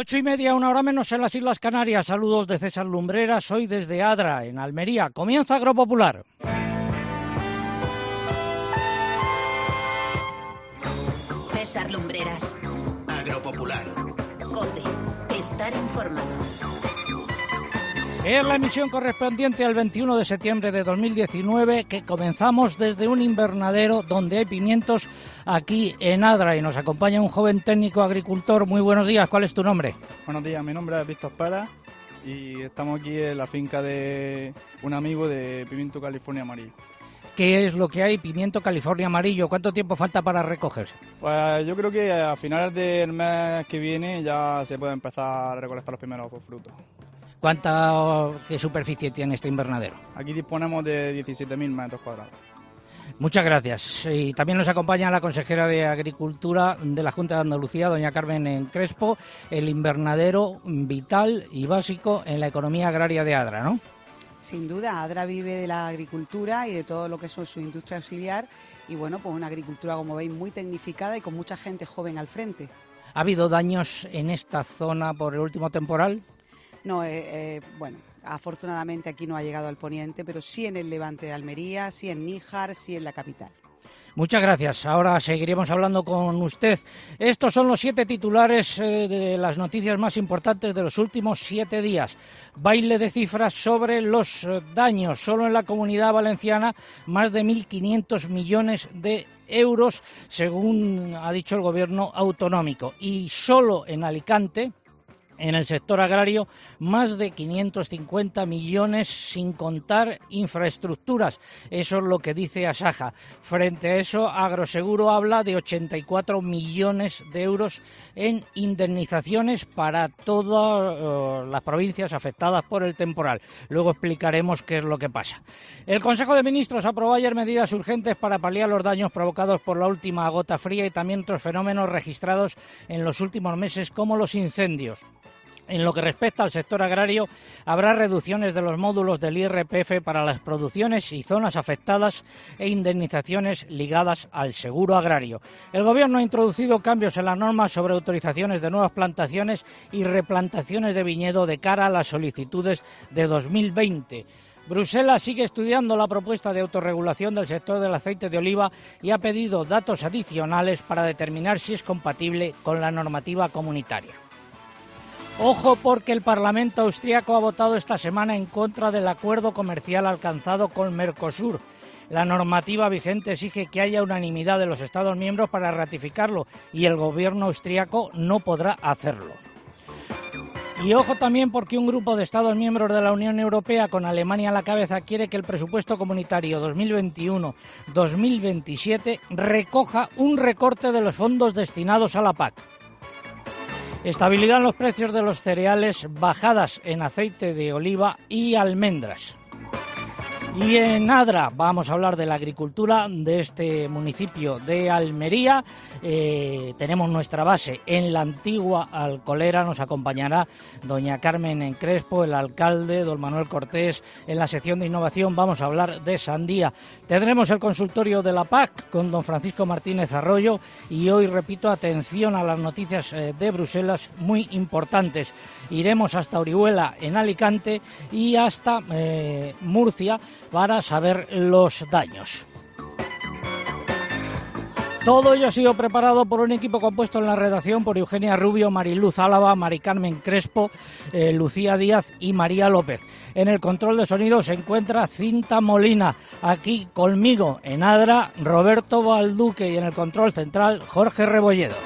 8:30, 1 hora menos en las Islas Canarias. Saludos de César Lumbreras, hoy desde Adra, en Almería. Comienza Agropopular. César Lumbreras. Agropopular. COPE. Estar informado. Es la emisión correspondiente al 21 de septiembre de 2019 que comenzamos desde un invernadero donde hay pimientos aquí en Adra y nos acompaña un joven técnico agricultor. Muy buenos días, ¿cuál es tu nombre? Buenos días, mi nombre es Víctor Pérez y estamos aquí en la finca de un amigo de Pimiento California Amarillo. ¿Qué es lo que hay? Pimiento California Amarillo. ¿Cuánto tiempo falta para recogerse? Pues yo creo que a finales del mes que viene ya se puede empezar a recolectar los primeros frutos. ¿Qué superficie tiene este invernadero? Aquí disponemos de 17.000 metros cuadrados. Muchas gracias. Y también nos acompaña la consejera de Agricultura de la Junta de Andalucía, doña Carmen Crespo, el invernadero vital y básico en la economía agraria de Adra, ¿no? Sin duda, Adra vive de la agricultura y de todo lo que es su industria auxiliar y bueno, pues una agricultura, como veis, muy tecnificada y con mucha gente joven al frente. ¿Ha habido daños en esta zona por el último temporal? No, bueno, afortunadamente aquí no ha llegado al poniente, pero sí en el levante de Almería, sí en Níjar, sí en la capital. Muchas gracias. Ahora seguiremos hablando con usted. Estos son los 7 titulares de las noticias más importantes de los últimos 7 días. Baile de cifras sobre los daños. Solo en la Comunidad Valenciana más de 1.500 millones de euros, según ha dicho el Gobierno autonómico. Y solo en Alicante, en el sector agrario, más de 550 millones sin contar infraestructuras. Eso es lo que dice Asaja. Frente a eso, Agroseguro habla de 84 millones de euros en indemnizaciones para todas las provincias afectadas por el temporal. Luego explicaremos qué es lo que pasa. El Consejo de Ministros aprobó ayer medidas urgentes para paliar los daños provocados por la última gota fría y también otros fenómenos registrados en los últimos meses, como los incendios. En lo que respecta al sector agrario, habrá reducciones de los módulos del IRPF para las producciones y zonas afectadas e indemnizaciones ligadas al seguro agrario. El Gobierno ha introducido cambios en las normas sobre autorizaciones de nuevas plantaciones y replantaciones de viñedo de cara a las solicitudes de 2020. Bruselas sigue estudiando la propuesta de autorregulación del sector del aceite de oliva y ha pedido datos adicionales para determinar si es compatible con la normativa comunitaria. Ojo, porque el Parlamento austríaco ha votado esta semana en contra del acuerdo comercial alcanzado con Mercosur. La normativa vigente exige que haya unanimidad de los Estados miembros para ratificarlo y el gobierno austríaco no podrá hacerlo. Y ojo también porque un grupo de Estados miembros de la Unión Europea, con Alemania a la cabeza, quiere que el presupuesto comunitario 2021-2027 recoja un recorte de los fondos destinados a la PAC. Estabilidad en los precios de los cereales, bajadas en aceite de oliva y almendras. Y en Adra vamos a hablar de la agricultura de este municipio de Almería. Tenemos nuestra base en la antigua Alcolera. Nos acompañará doña Carmen Crespo, el alcalde, don Manuel Cortés. En la sección de innovación vamos a hablar de sandía. Tendremos el consultorio de la PAC con don Francisco Martínez Arroyo. Y hoy, repito, atención a las noticias de Bruselas muy importantes. Iremos hasta Orihuela, en Alicante, y hasta Murcia, para saber los daños. Todo ello ha sido preparado por un equipo compuesto en la redacción por Eugenia Rubio, Mariluz Álava, Mari Carmen Crespo, Lucía Díaz y María López. En el control de sonido se encuentra Cinta Molina. Aquí conmigo en Adra, Roberto Balduque, y en el control central Jorge Rebolledo.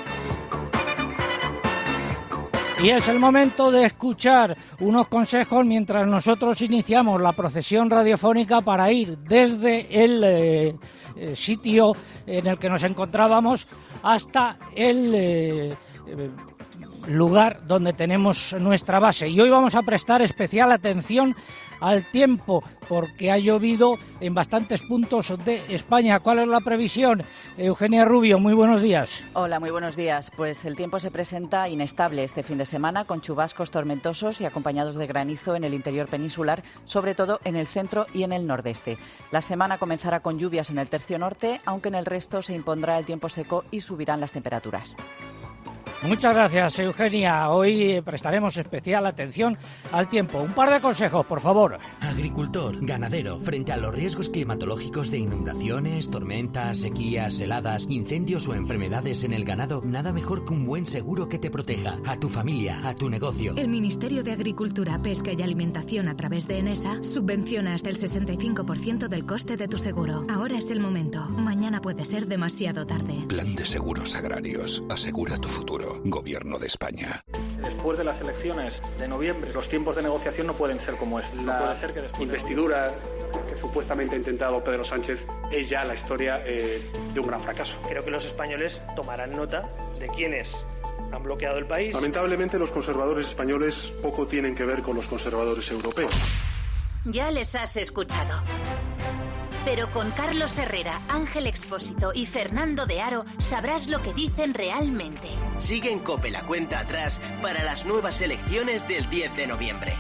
Y es el momento de escuchar unos consejos mientras nosotros iniciamos la procesión radiofónica para ir desde el sitio en el que nos encontrábamos hasta el lugar donde tenemos nuestra base. Y hoy vamos a prestar especial atención al tiempo, porque ha llovido en bastantes puntos de España. ¿Cuál es la previsión? Eugenia Rubio, muy buenos días. Hola, muy buenos días. Pues el tiempo se presenta inestable este fin de semana, con chubascos tormentosos y acompañados de granizo en el interior peninsular, sobre todo en el centro y en el nordeste. La semana comenzará con lluvias en el tercio norte, aunque en el resto se impondrá el tiempo seco y subirán las temperaturas. Muchas gracias, Eugenia. Hoy prestaremos especial atención al tiempo. Un par de consejos, por favor. Agricultor, ganadero, frente a los riesgos climatológicos de inundaciones, tormentas, sequías, heladas, incendios o enfermedades en el ganado, nada mejor que un buen seguro que te proteja a tu familia, a tu negocio. El Ministerio de Agricultura, Pesca y Alimentación a través de Enesa subvenciona hasta el 65% del coste de tu seguro. Ahora es el momento. Mañana puede ser demasiado tarde. Plan de Seguros Agrarios. Asegura tu futuro. Gobierno de España. Después de las elecciones de noviembre, los tiempos de negociación no pueden ser como es. No puede ser que después investidura que supuestamente ha intentado Pedro Sánchez es ya la historia de un gran fracaso. Creo que los españoles tomarán nota de quiénes han bloqueado el país. Lamentablemente los conservadores españoles poco tienen que ver con los conservadores europeos. Ya les has escuchado. Pero con Carlos Herrera, Ángel Expósito y Fernando de Aro sabrás lo que dicen realmente. Sigue en COPE la cuenta atrás para las nuevas elecciones del 10 de noviembre.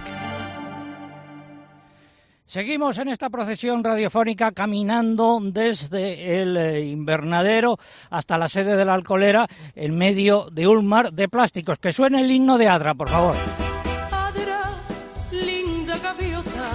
Seguimos en esta procesión radiofónica caminando desde el invernadero hasta la sede de la Alcolera en medio de un mar de plásticos. Que suene el himno de Adra, por favor. Adra, linda gaviota,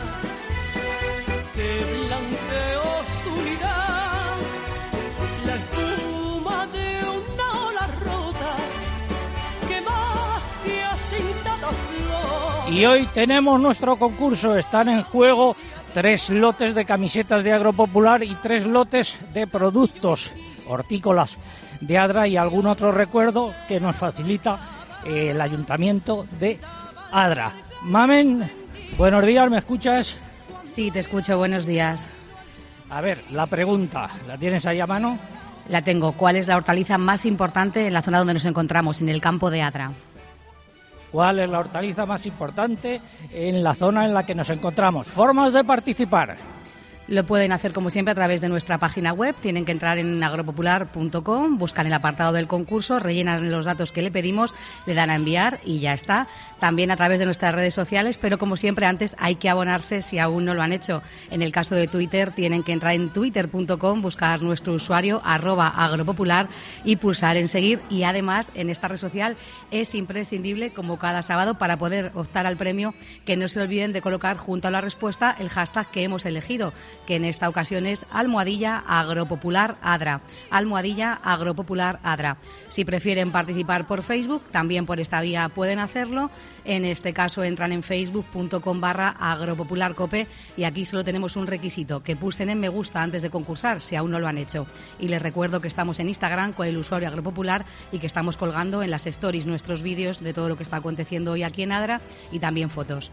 que blanqueó su unidad, la espuma de una ola rota, que más que acintada flor. Y hoy tenemos nuestro concurso. Están en juego 3 lotes de camisetas de Agropopular y 3 lotes de productos hortícolas de Adra y algún otro recuerdo que nos facilita el Ayuntamiento de Adra. Mamen, buenos días, ¿me escuchas? Sí, te escucho, buenos días. A ver, la pregunta, ¿la tienes ahí a mano? La tengo. ¿Cuál es la hortaliza más importante en la zona donde nos encontramos, en el campo de Adra? ¿Cuál es la hortaliza más importante en la zona en la que nos encontramos? Formas de participar. Lo pueden hacer como siempre a través de nuestra página web. Tienen que entrar en agropopular.com, buscan el apartado del concurso, rellenan los datos que le pedimos, le dan a enviar y ya está. También a través de nuestras redes sociales, pero como siempre antes hay que abonarse si aún no lo han hecho. En el caso de Twitter tienen que entrar en twitter.com, buscar nuestro usuario @agropopular y pulsar en seguir. Y además en esta red social es imprescindible, como cada sábado, para poder optar al premio, que no se olviden de colocar junto a la respuesta el hashtag que hemos elegido, que en esta ocasión es @AgropopularAdra. @AgropopularAdra. Si prefieren participar por Facebook, también por esta vía pueden hacerlo. En este caso entran en facebook.com/agropopularcope y aquí solo tenemos un requisito, que pulsen en me gusta antes de concursar, si aún no lo han hecho. Y les recuerdo que estamos en Instagram con el usuario Agropopular y que estamos colgando en las stories nuestros vídeos de todo lo que está aconteciendo hoy aquí en Adra y también fotos.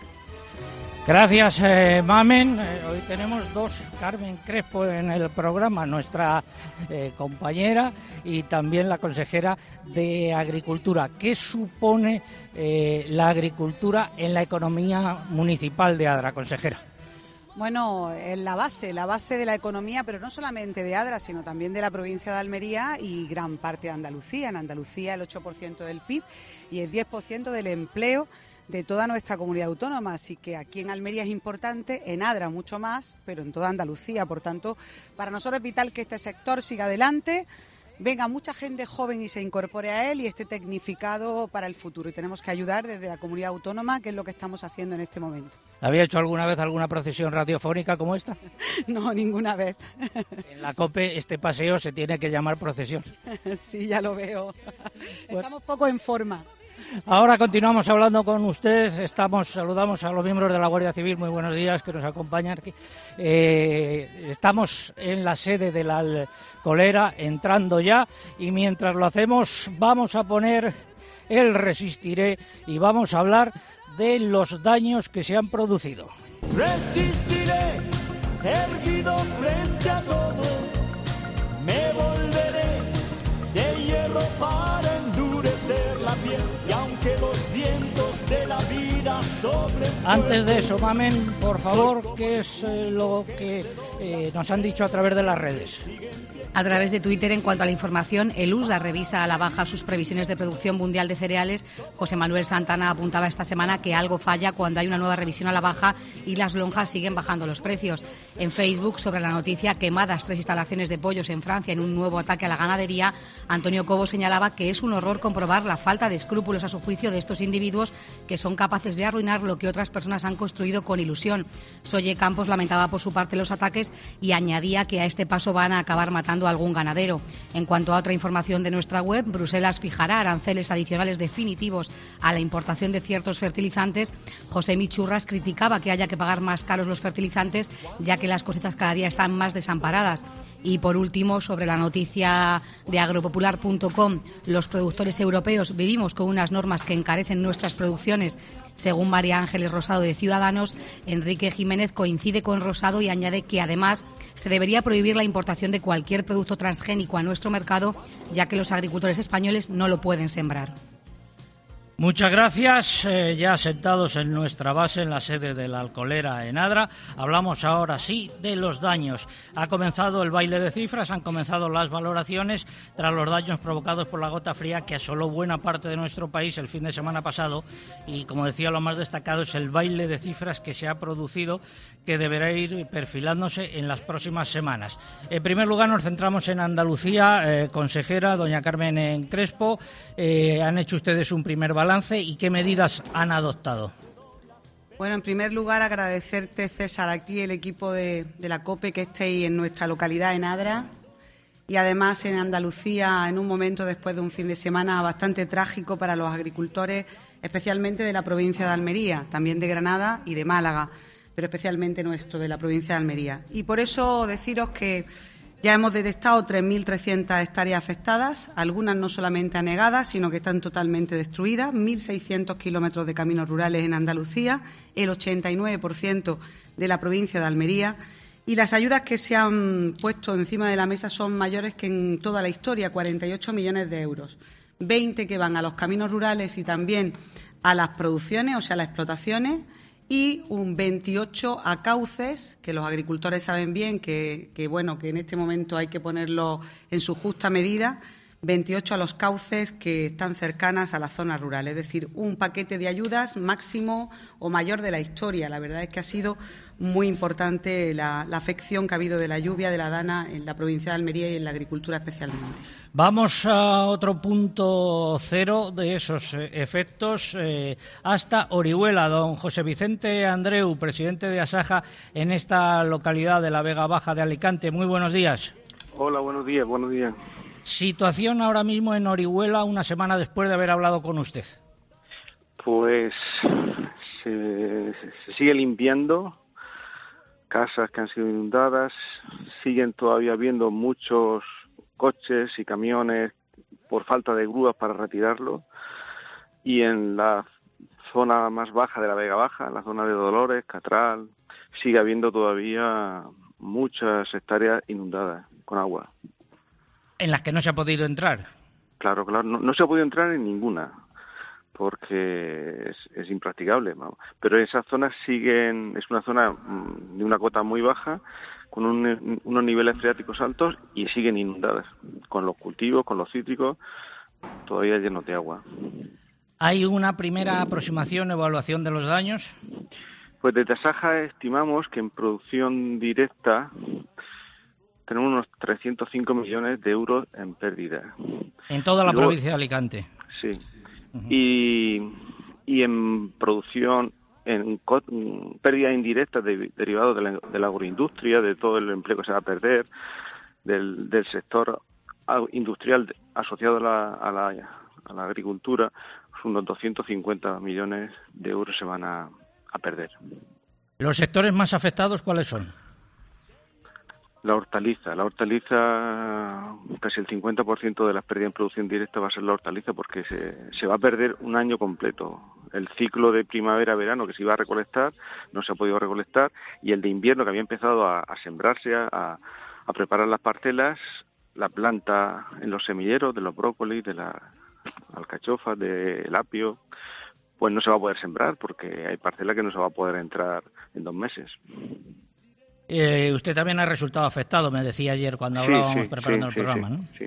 Gracias, Mamen. Hoy tenemos dos Carmen Crespo en el programa, nuestra compañera y también la consejera de Agricultura. ¿Qué supone la agricultura en la economía municipal de Adra, consejera? Bueno, es la base de la economía, pero no solamente de Adra, sino también de la provincia de Almería y gran parte de Andalucía. En Andalucía el 8% del PIB y el 10% del empleo de toda nuestra comunidad autónoma, así que aquí en Almería es importante, en Adra mucho más, pero en toda Andalucía. Por tanto, para nosotros es vital que este sector siga adelante, venga mucha gente joven y se incorpore a él y esté tecnificado para el futuro. Y tenemos que ayudar desde la comunidad autónoma, que es lo que estamos haciendo en este momento. ¿Había hecho alguna vez alguna procesión radiofónica como esta? No, ninguna vez. En la COPE este paseo se tiene que llamar procesión. Sí, ya lo veo. Estamos poco en forma. Ahora continuamos hablando con ustedes, saludamos a los miembros de la Guardia Civil, muy buenos días, que nos acompañan aquí. Estamos en la sede de la Alcolera, entrando ya, y mientras lo hacemos vamos a poner el Resistiré y vamos a hablar de los daños que se han producido. Resistiré, erguido frente a todo, me volveré de hierro para endurecer la piel, y aunque los vientos de la vida soplen. Antes de eso, Mamen, por favor, ¿qué es lo que nos han dicho a través de las redes? A través de Twitter, en cuanto a la información, el USDA revisa a la baja sus previsiones de producción mundial de cereales. José Manuel Santana apuntaba esta semana que algo falla cuando hay una nueva revisión a la baja y las lonjas siguen bajando los precios. En Facebook, sobre la noticia quemadas 3 instalaciones de pollos en Francia en un nuevo ataque a la ganadería, Antonio Cobo señalaba que es un horror comprobar la falta de escrúpulos a su juicio de estos individuos que son capaces de arruinar lo que otras personas han construido con ilusión. Soye Campos lamentaba por su parte los ataques y añadía que a este paso van a acabar matando a algún ganadero. En cuanto a otra información de nuestra web, Bruselas fijará aranceles adicionales definitivos a la importación de ciertos fertilizantes. José Michurras criticaba que haya que pagar más caros los fertilizantes, ya que las cosechas cada día están más desamparadas. Y por último, sobre la noticia de agropopular.com, los productores europeos vivimos con unas normas que encarecen nuestras producciones. Según María Ángeles Rosado de Ciudadanos, Enrique Jiménez coincide con Rosado y añade que además se debería prohibir la importación de cualquier producto transgénico a nuestro mercado, ya que los agricultores españoles no lo pueden sembrar. Muchas gracias. Ya sentados en nuestra base, en la sede de la Alcolera en Adra, hablamos ahora sí de los daños. Ha comenzado el baile de cifras, han comenzado las valoraciones tras los daños provocados por la gota fría que asoló buena parte de nuestro país el fin de semana pasado. Y como decía, lo más destacado es el baile de cifras que se ha producido, que deberá ir perfilándose en las próximas semanas. En primer lugar, nos centramos en Andalucía. Consejera, doña Carmen Crespo, han hecho ustedes un primer balance y qué medidas han adoptado. Bueno, en primer lugar, agradecerte, César, aquí el equipo de la COPE que estéis en nuestra localidad, en Adra, y además en Andalucía, en un momento después de un fin de semana bastante trágico para los agricultores, especialmente de la provincia de Almería, también de Granada y de Málaga, pero especialmente nuestro, de la provincia de Almería. Y por eso deciros que ya hemos detectado 3.300 hectáreas afectadas, algunas no solamente anegadas, sino que están totalmente destruidas, 1.600 kilómetros de caminos rurales en Andalucía, el 89% de la provincia de Almería, y las ayudas que se han puesto encima de la mesa son mayores que en toda la historia, 48 millones de euros, 20 que van a los caminos rurales y también a las producciones, o sea, a las explotaciones, y un 28 a cauces, que los agricultores saben bien que en este momento hay que ponerlo en su justa medida, 28 a los cauces que están cercanas a la zona rural. Es decir, un paquete de ayudas máximo o mayor de la historia. La verdad es que ha sido muy importante la afección que ha habido de la lluvia, de la dana en la provincia de Almería y en la agricultura especialmente. Vamos a otro punto cero de esos efectos, hasta Orihuela. Don José Vicente Andreu, presidente de Asaja en esta localidad de la Vega Baja de Alicante. Muy buenos días. Hola, buenos días, buenos días. Situación ahora mismo en Orihuela, una semana después de haber hablado con usted. Pues se sigue limpiando casas que han sido inundadas, siguen todavía habiendo muchos coches y camiones por falta de grúas para retirarlo, y en la zona más baja de la Vega Baja, la zona de Dolores, Catral, sigue habiendo todavía muchas hectáreas inundadas con agua. ¿En las que no se ha podido entrar? Claro, no se ha podido entrar en ninguna, porque es impracticable, ¿no? Pero esas zonas siguen, es una zona de una cota muy baja, con unos niveles freáticos altos, y siguen inundadas, con los cultivos, con los cítricos, todavía llenos de agua. ¿Hay una primera aproximación, evaluación de los daños? Pues desde Asaja estimamos que en producción directa tenemos unos 305 millones de euros en pérdida. En toda la provincia de Alicante. Sí. Uh-huh. Y en producción, en pérdida indirecta derivado de la agroindustria, de todo el empleo que se va a perder, del sector industrial asociado a la agricultura, unos 250 millones de euros se van a perder. ¿Los sectores más afectados cuáles son? La hortaliza, casi el 50% de las pérdidas en producción directa va a ser la hortaliza, porque se va a perder un año completo. El ciclo de primavera-verano que se iba a recolectar no se ha podido recolectar, y el de invierno que había empezado a sembrarse, a preparar las parcelas, la planta en los semilleros de los brócolis, de las alcachofas, del apio, pues no se va a poder sembrar porque hay parcela que no se va a poder entrar en 2 meses. Usted también ha resultado afectado, me decía ayer cuando hablábamos preparando el programa, ¿no? Sí.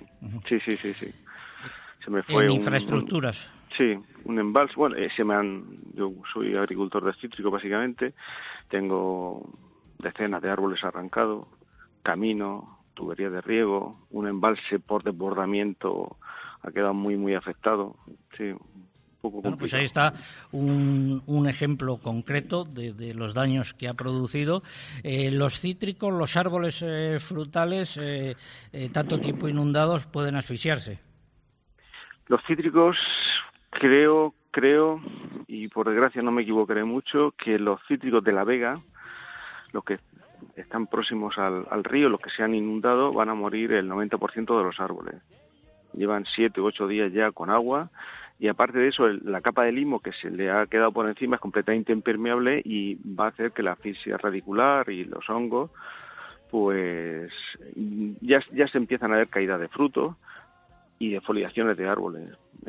Se me fue en infraestructuras. Sí, un embalse. Bueno, yo soy agricultor de cítrico básicamente. Tengo decenas de árboles arrancados, camino, tubería de riego, un embalse por desbordamiento ha quedado muy, muy afectado. Sí, bueno, pues ahí está un ejemplo concreto de los daños que ha producido. Los cítricos, los árboles frutales, tanto tiempo inundados, pueden asfixiarse. Los cítricos, creo, y por desgracia no me equivocaré mucho, que los cítricos de la Vega, los que están próximos al río, los que se han inundado, van a morir el 90% de los árboles. Llevan 7 u 8 días ya con agua. Y aparte de eso, la capa de limo que se le ha quedado por encima es completamente impermeable y va a hacer que la asfixia radicular y los hongos, pues ya se empiezan a ver caídas de frutos y de foliaciones de árboles.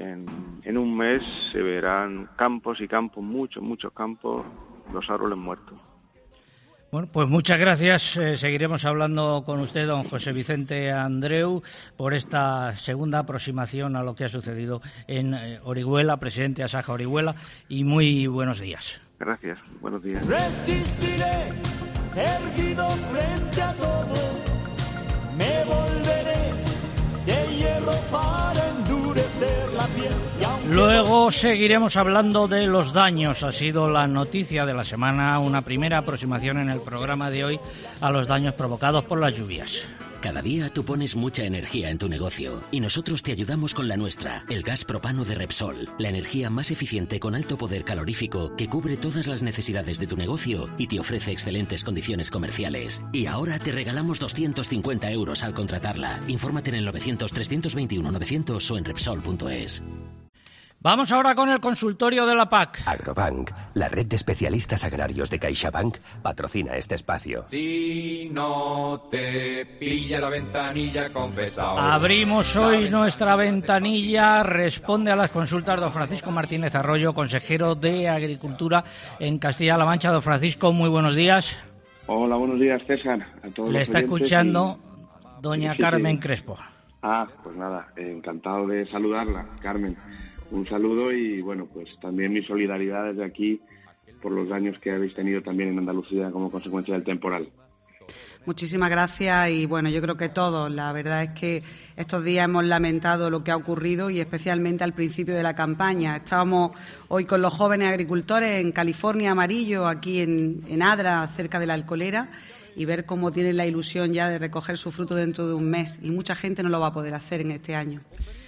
En un mes se verán campos y campos, muchos campos, los árboles muertos. Bueno, pues muchas gracias. Seguiremos hablando con usted, don José Vicente Andreu, por esta segunda aproximación a lo que ha sucedido en Orihuela, presidente Asaja Orihuela, y muy buenos días. Gracias, buenos días. Resistiré, erguido frente a todo, me volveré de hierro para endurecer la piel. Luego seguiremos hablando de los daños. Ha sido la noticia de la semana, una primera aproximación en el programa de hoy a los daños provocados por las lluvias. Cada día tú pones mucha energía en tu negocio y nosotros te ayudamos con la nuestra, el gas propano de Repsol, la energía más eficiente con alto poder calorífico que cubre todas las necesidades de tu negocio y te ofrece excelentes condiciones comerciales. Y ahora te regalamos 250 euros al contratarla. Infórmate en el 900-321-900 o en Repsol.es. Vamos ahora con el consultorio de la PAC. Agrobank, la red de especialistas agrarios de CaixaBank, patrocina este espacio. Si no te pilla la ventanilla, confesao. Abrimos hoy nuestra ventanilla. Responde a las consultas don Francisco Martínez Arroyo, consejero de Agricultura en Castilla-La Mancha. Don Francisco, muy buenos días. Hola, buenos días, César. A todos. Le está escuchando doña Carmen Crespo. Pues nada, encantado de saludarla, Carmen. Un saludo y, bueno, pues también mi solidaridad desde aquí por los daños que habéis tenido también en Andalucía como consecuencia del temporal. Muchísimas gracias y, bueno, yo creo que todos. La verdad es que estos días hemos lamentado lo que ha ocurrido y especialmente al principio de la campaña. Estábamos hoy con los jóvenes agricultores en California Amarillo, aquí en Adra, cerca de la Alcolera, y ver cómo tienen la ilusión ya de recoger su fruto dentro de un mes. Y mucha gente no lo va a poder hacer en este año.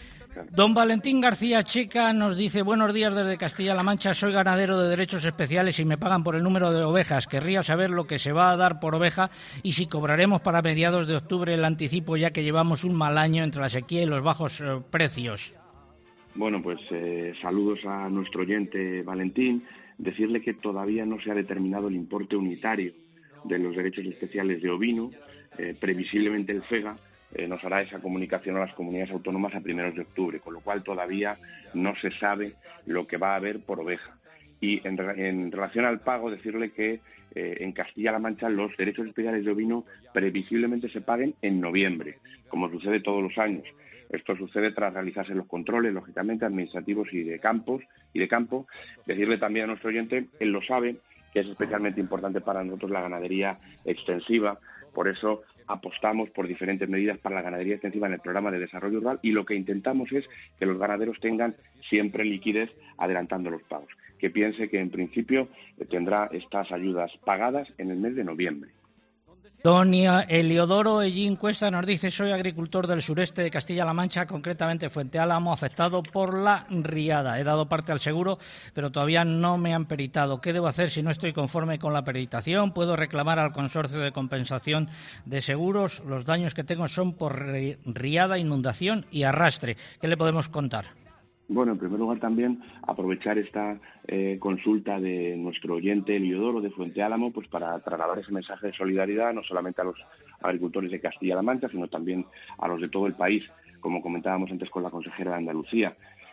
Don Valentín García Checa nos dice: buenos días desde Castilla-La Mancha, soy ganadero de derechos especiales y me pagan por el número de ovejas. Querría saber lo que se va a dar por oveja y si cobraremos para mediados de octubre el anticipo, ya que llevamos un mal año entre la sequía y los bajos precios. Bueno, pues saludos a nuestro oyente Valentín. Decirle que todavía no se ha determinado el importe unitario de los derechos especiales de ovino. Previsiblemente el FEGA nos hará esa comunicación a las comunidades autónomas a primeros de octubre, con lo cual todavía no se sabe lo que va a haber por oveja. Y en relación al pago, decirle que en Castilla-La Mancha los derechos especiales de ovino previsiblemente se paguen en noviembre, como sucede todos los años. Esto sucede tras realizarse los controles, lógicamente, administrativos y de campo. Decirle también a nuestro oyente, él lo sabe, que es especialmente importante para nosotros la ganadería extensiva. Por eso apostamos por diferentes medidas para la ganadería extensiva en el programa de desarrollo rural y lo que intentamos es que los ganaderos tengan siempre liquidez adelantando los pagos. Que piense que en principio tendrá estas ayudas pagadas en el mes de noviembre. Don Eliodoro Ellín Cuesta nos dice: soy agricultor del sureste de Castilla-La Mancha, concretamente Fuente Álamo, afectado por la riada. He dado parte al seguro, pero todavía no me han peritado. ¿Qué debo hacer si no estoy conforme con la peritación? ¿Puedo reclamar al Consorcio de Compensación de Seguros? Los daños que tengo son por riada, inundación y arrastre. ¿Qué le podemos contar? Bueno, en primer lugar también aprovechar esta consulta de nuestro oyente Eliodoro de Fuente Álamo, pues para trasladar ese mensaje de solidaridad no solamente a los agricultores de Castilla-La Mancha, sino también a los de todo el país, como comentábamos antes con la consejera de Andalucía.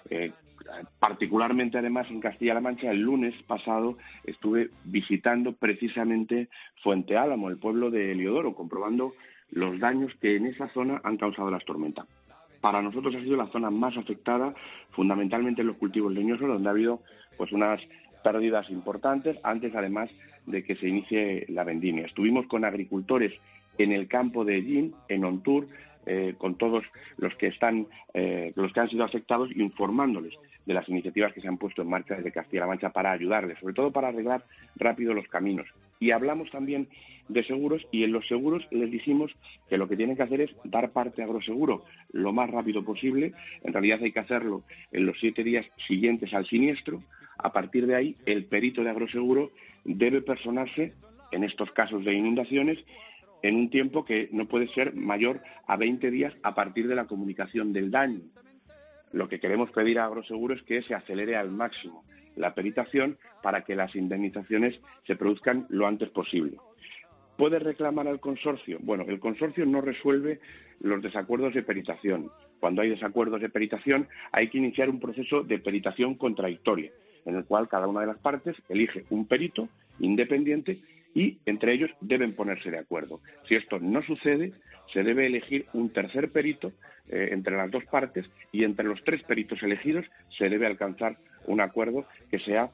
Particularmente, además, en Castilla-La Mancha, el lunes pasado estuve visitando precisamente Fuente Álamo, el pueblo de Heliodoro, comprobando los daños que en esa zona han causado las tormentas. Para nosotros ha sido la zona más afectada, fundamentalmente en los cultivos leñosos, donde ha habido pues unas pérdidas importantes, antes además de que se inicie la vendimia. Estuvimos con agricultores en el campo de Ellín, en Ontur, con todos los que han sido afectados, informándoles de las iniciativas que se han puesto en marcha desde Castilla-La Mancha para ayudarles, sobre todo para arreglar rápido los caminos. Y hablamos también de seguros, y en los seguros les dijimos que lo que tienen que hacer es dar parte a Agroseguro lo más rápido posible. En realidad hay que hacerlo en los 7 días siguientes al siniestro. A partir de ahí, el perito de Agroseguro debe personarse en estos casos de inundaciones en un tiempo que no puede ser mayor a 20 días a partir de la comunicación del daño. Lo que queremos pedir a Agroseguro es que se acelere al máximo la peritación para que las indemnizaciones se produzcan lo antes posible. ¿Puede reclamar al consorcio? Bueno, el consorcio no resuelve los desacuerdos de peritación. Cuando hay desacuerdos de peritación hay que iniciar un proceso de peritación contradictoria, en el cual cada una de las partes elige un perito independiente y entre ellos deben ponerse de acuerdo. Si esto no sucede, se debe elegir un tercer perito entre las dos partes, y entre los 3 peritos elegidos se debe alcanzar un acuerdo que sea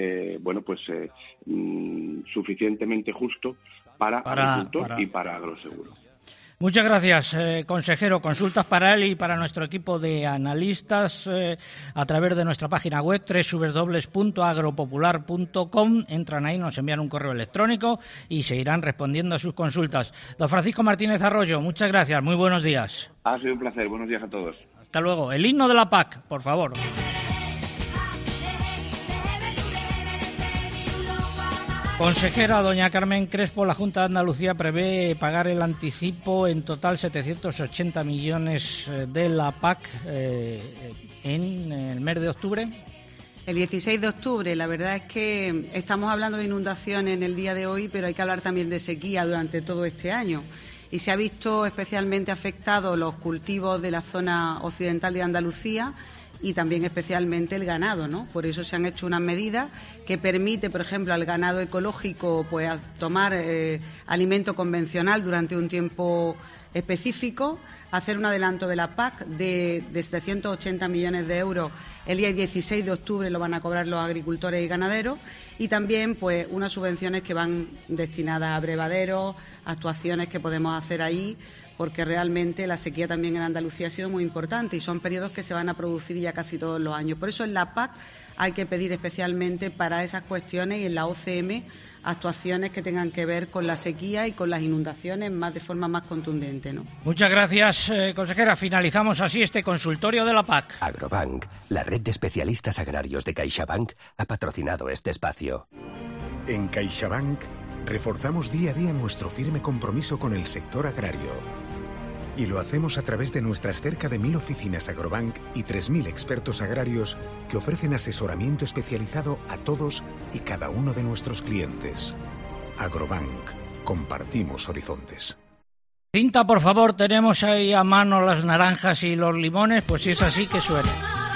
suficientemente justo para agricultor y para Agroseguro. Muchas gracias, consejero. Consultas para él y para nuestro equipo de analistas a través de nuestra página web www.agropopular.com. Entran ahí, nos envían un correo electrónico y se irán respondiendo a sus consultas. Don Francisco Martínez Arroyo, muchas gracias. Muy buenos días. Ha sido un placer. Buenos días a todos. Hasta luego. El himno de la PAC, por favor. Consejera, doña Carmen Crespo, la Junta de Andalucía prevé pagar el anticipo, en total 780 millones de la PAC en el mes de octubre. El 16 de octubre, la verdad es que estamos hablando de inundaciones en el día de hoy, pero hay que hablar también de sequía durante todo este año. Y se ha visto especialmente afectados los cultivos de la zona occidental de Andalucía, y también especialmente el ganado, ¿no? Por eso se han hecho unas medidas que permite, por ejemplo, al ganado ecológico pues tomar alimento convencional durante un tiempo específico, hacer un adelanto de la PAC de 780 millones de euros el día 16 de octubre lo van a cobrar los agricultores y ganaderos, y también pues unas subvenciones que van destinadas a abrevaderos, actuaciones que podemos hacer ahí, porque realmente la sequía también en Andalucía ha sido muy importante y son periodos que se van a producir ya casi todos los años. Por eso en la PAC hay que pedir especialmente para esas cuestiones, y en la OCM actuaciones que tengan que ver con la sequía y con las inundaciones de forma más contundente, ¿no? Muchas gracias, consejera. Finalizamos así este consultorio de la PAC. Agrobank, la red de especialistas agrarios de CaixaBank, ha patrocinado este espacio. En CaixaBank reforzamos día a día nuestro firme compromiso con el sector agrario. Y lo hacemos a través de nuestras cerca de 1.000 oficinas Agrobank y 3.000 expertos agrarios que ofrecen asesoramiento especializado a todos y cada uno de nuestros clientes. Agrobank. Compartimos horizontes. Cinta, por favor, tenemos ahí a mano las naranjas y los limones, pues si es así, que suene.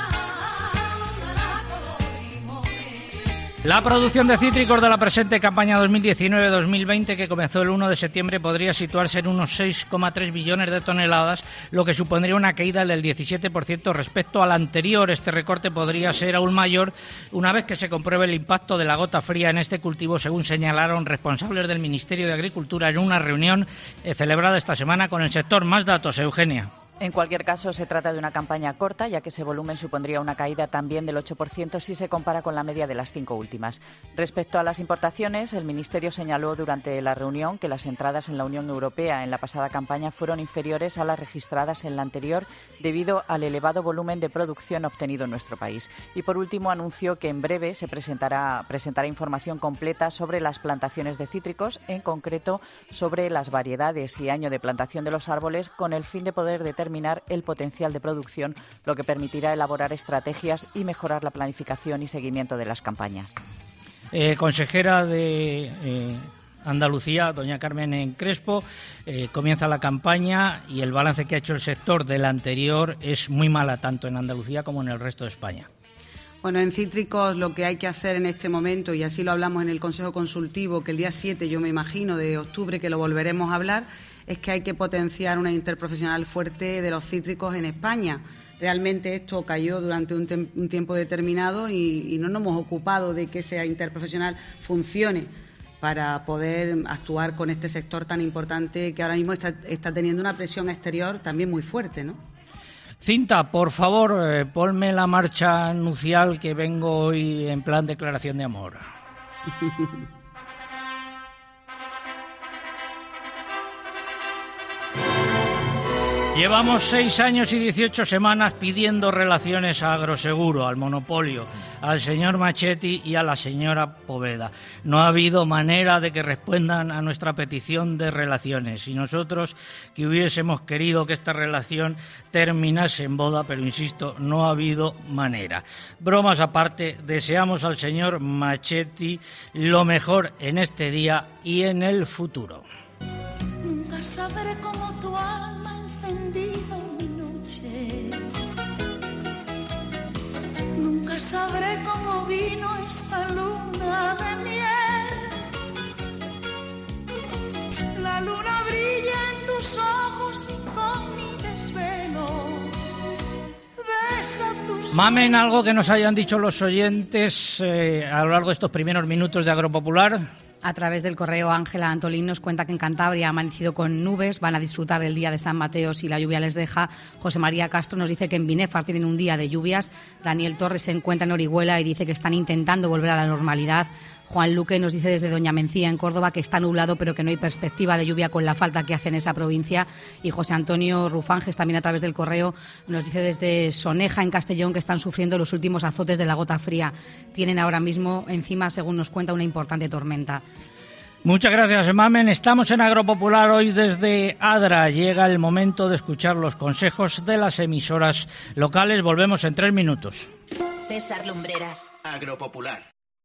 La producción de cítricos de la presente campaña 2019-2020, que comenzó el 1 de septiembre, podría situarse en unos 6,3 billones de toneladas, lo que supondría una caída del 17% respecto al anterior. Este recorte podría ser aún mayor una vez que se compruebe el impacto de la gota fría en este cultivo, según señalaron responsables del Ministerio de Agricultura en una reunión celebrada esta semana con el sector. Más datos, Eugenia. En cualquier caso, se trata de una campaña corta, ya que ese volumen supondría una caída también del 8% si se compara con la media de las 5 últimas. Respecto a las importaciones, el Ministerio señaló durante la reunión que las entradas en la Unión Europea en la pasada campaña fueron inferiores a las registradas en la anterior debido al elevado volumen de producción obtenido en nuestro país. Y por último, anunció que en breve se presentará información completa sobre las plantaciones de cítricos, en concreto sobre las variedades y año de plantación de los árboles, con el fin de poder determinar el potencial de producción, lo que permitirá elaborar estrategias y mejorar la planificación y seguimiento de las campañas. Consejera de Andalucía, doña Carmen Crespo, comienza la campaña y el balance que ha hecho el sector de la anterior es muy mala, tanto en Andalucía como en el resto de España. Bueno, en cítricos lo que hay que hacer en este momento, y así lo hablamos en el Consejo Consultivo, que el día 7, yo me imagino, de octubre, que lo volveremos a hablar, es que hay que potenciar una interprofesional fuerte de los cítricos en España. Realmente esto cayó durante un tiempo determinado y no nos hemos ocupado de que esa interprofesional funcione para poder actuar con este sector tan importante que ahora mismo está teniendo una presión exterior también muy fuerte, ¿no? Cinta, por favor, ponme la marcha nupcial, que vengo hoy en plan declaración de amor. Llevamos 6 años y 18 semanas pidiendo relaciones a Agroseguro, al monopolio, al señor Machetti y a la señora Poveda. No ha habido manera de que respondan a nuestra petición de relaciones. Y nosotros, que hubiésemos querido que esta relación terminase en boda, pero insisto, no ha habido manera. Bromas aparte, deseamos al señor Machetti lo mejor en este día y en el futuro. Nunca sabré cómo tu alma encendido mi noche. Nunca sabré cómo vino esta luna de miel. La luna brilla en tus ojos y con mi desvelo besa tus... Mamen, algo que nos hayan dicho los oyentes a lo largo de estos primeros minutos de Agropopular. A través del correo, Ángela Antolín nos cuenta que en Cantabria ha amanecido con nubes, van a disfrutar del día de San Mateo si la lluvia les deja. José María Castro nos dice que en Binéfar tienen un día de lluvias. Daniel Torres se encuentra en Orihuela y dice que están intentando volver a la normalidad. Juan Luque nos dice desde Doña Mencía, en Córdoba, que está nublado pero que no hay perspectiva de lluvia con la falta que hace en esa provincia. Y José Antonio Rufanges, también a través del correo, nos dice desde Soneja, en Castellón, que están sufriendo los últimos azotes de la gota fría. Tienen ahora mismo encima, según nos cuenta, una importante tormenta. Muchas gracias, Mamen. Estamos en Agropopular hoy desde Adra. Llega el momento de escuchar los consejos de las emisoras locales. Volvemos en 3 minutos. César Lumbreras. Agropopular.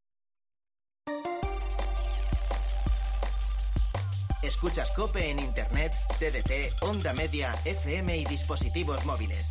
Escuchas COPE en Internet, TDT, Onda Media, FM y dispositivos móviles.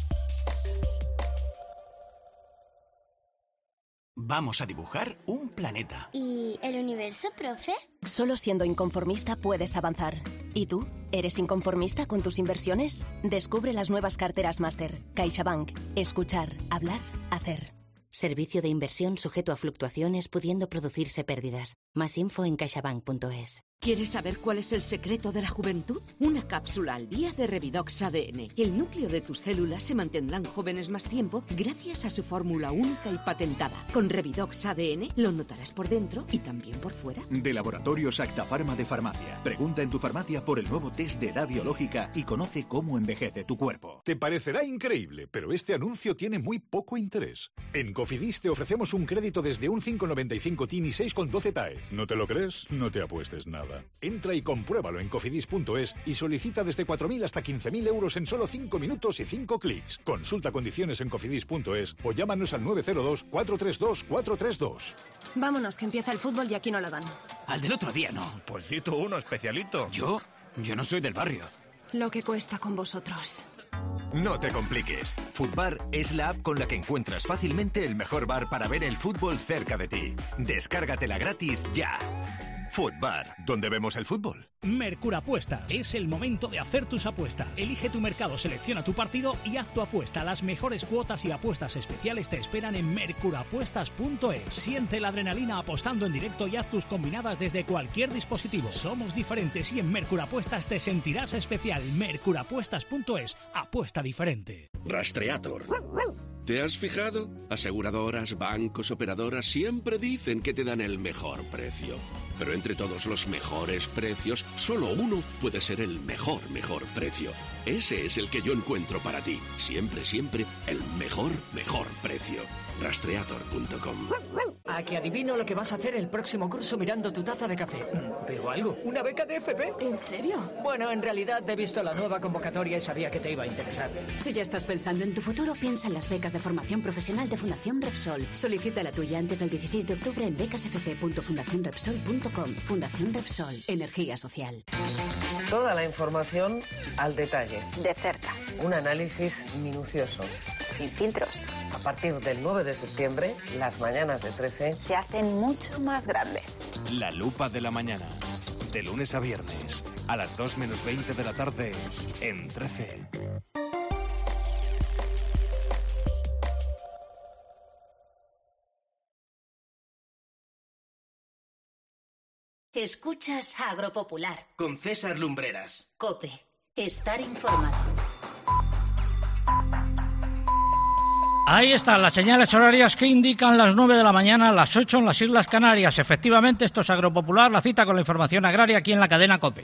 Vamos a dibujar un planeta. ¿Y el universo, profe? Solo siendo inconformista puedes avanzar. ¿Y tú? ¿Eres inconformista con tus inversiones? Descubre las nuevas carteras Máster. CaixaBank. Escuchar, hablar, hacer. Servicio de inversión sujeto a fluctuaciones pudiendo producirse pérdidas. Más info en caixabank.es. ¿Quieres saber cuál es el secreto de la juventud? Una cápsula al día de Revidox ADN. El núcleo de tus células se mantendrán jóvenes más tiempo gracias a su fórmula única y patentada. Con Revidox ADN lo notarás por dentro y también por fuera. De Laboratorios Acta Pharma de Farmacia. Pregunta en tu farmacia por el nuevo test de edad biológica y conoce cómo envejece tu cuerpo. Te parecerá increíble, pero este anuncio tiene muy poco interés. En Cofidis te ofrecemos un crédito desde un 5,95 TIN y 6,12 TAE. ¿No te lo crees? No te apuestes nada. Entra y compruébalo en cofidis.es y solicita desde 4.000 hasta 15.000 euros en solo 5 minutos y 5 clics. Consulta condiciones en cofidis.es o llámanos al 902-432-432. Vámonos, que empieza el fútbol y aquí no lo dan. Al del otro día no. Pues di tú uno, especialito. ¿Yo? Yo no soy del barrio. Lo que cuesta con vosotros. No te compliques. Footbar es la app con la que encuentras fácilmente el mejor bar para ver el fútbol cerca de ti. Descárgatela gratis ya. Footbar, ¿dónde vemos el fútbol? Mercurapuestas. Es el momento de hacer tus apuestas. Elige tu mercado, selecciona tu partido y haz tu apuesta. Las mejores cuotas y apuestas especiales te esperan en mercurapuestas.es. Siente la adrenalina apostando en directo y haz tus combinadas desde cualquier dispositivo. Somos diferentes y en Mercurapuestas te sentirás especial. Mercurapuestas.es. Apuesta diferente. Rastreator. ¿Te has fijado? Aseguradoras, bancos, operadoras siempre dicen que te dan el mejor precio. Pero entre todos los mejores precios, solo uno puede ser el mejor precio. Ese es el que yo encuentro para ti. Siempre, siempre, el mejor precio. Rastreator.com. A que adivino lo que vas a hacer el próximo curso mirando tu taza de café. ¿Veo algo? ¿Una beca de FP? ¿En serio? Bueno, en realidad he visto la nueva convocatoria y sabía que te iba a interesar. Si ya estás pensando en tu futuro, piensa en las becas de formación profesional de Fundación Repsol. Solicita la tuya antes del 16 de octubre en becasfp.fundacionrepsol.com. Fundación Repsol. Energía social. Toda la información al detalle. De cerca. Un análisis minucioso. Sin filtros. A partir del 9 de septiembre, las mañanas de 13 se hacen mucho más grandes. La lupa de la mañana. De lunes a viernes, a las 2 menos 20 de la tarde, en 13. Escuchas Agropopular. Con César Lumbreras. COPE. Estar informado. Ahí están las señales horarias que indican las 9 de la mañana, las 8 en las Islas Canarias. Efectivamente, esto es Agropopular, la cita con la información agraria aquí en la cadena COPE.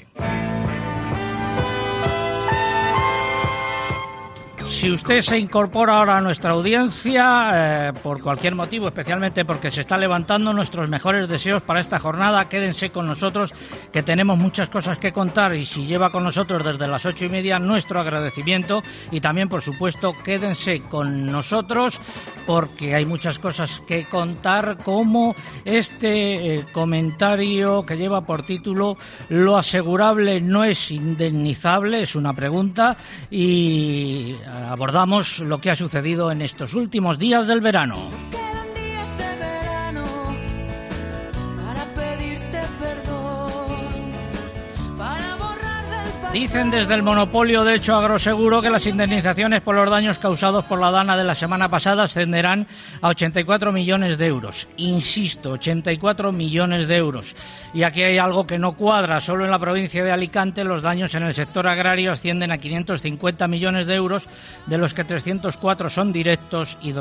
Si usted se incorpora ahora a nuestra audiencia, por cualquier motivo, especialmente porque se está levantando, nuestros mejores deseos para esta jornada. Quédense con nosotros, que tenemos muchas cosas que contar, y si lleva con nosotros desde las 8:30, nuestro agradecimiento. Y también, por supuesto, quédense con nosotros porque hay muchas cosas que contar, como este comentario que lleva por título "Lo asegurable no es indemnizable", es una pregunta, y abordamos lo que ha sucedido en estos últimos días del verano. Quedan días de verano para pedirte perdón, para borrar del pasado. Dicen desde el monopolio de Hecho Agroseguro que las indemnizaciones por los daños causados por la dana de la semana pasada ascenderán a 84 millones de euros. Insisto, 84 millones de euros. Y aquí hay algo que no cuadra. Solo en la provincia de Alicante los daños en el sector agrario ascienden a 550 millones de euros, de los que 304 son directos y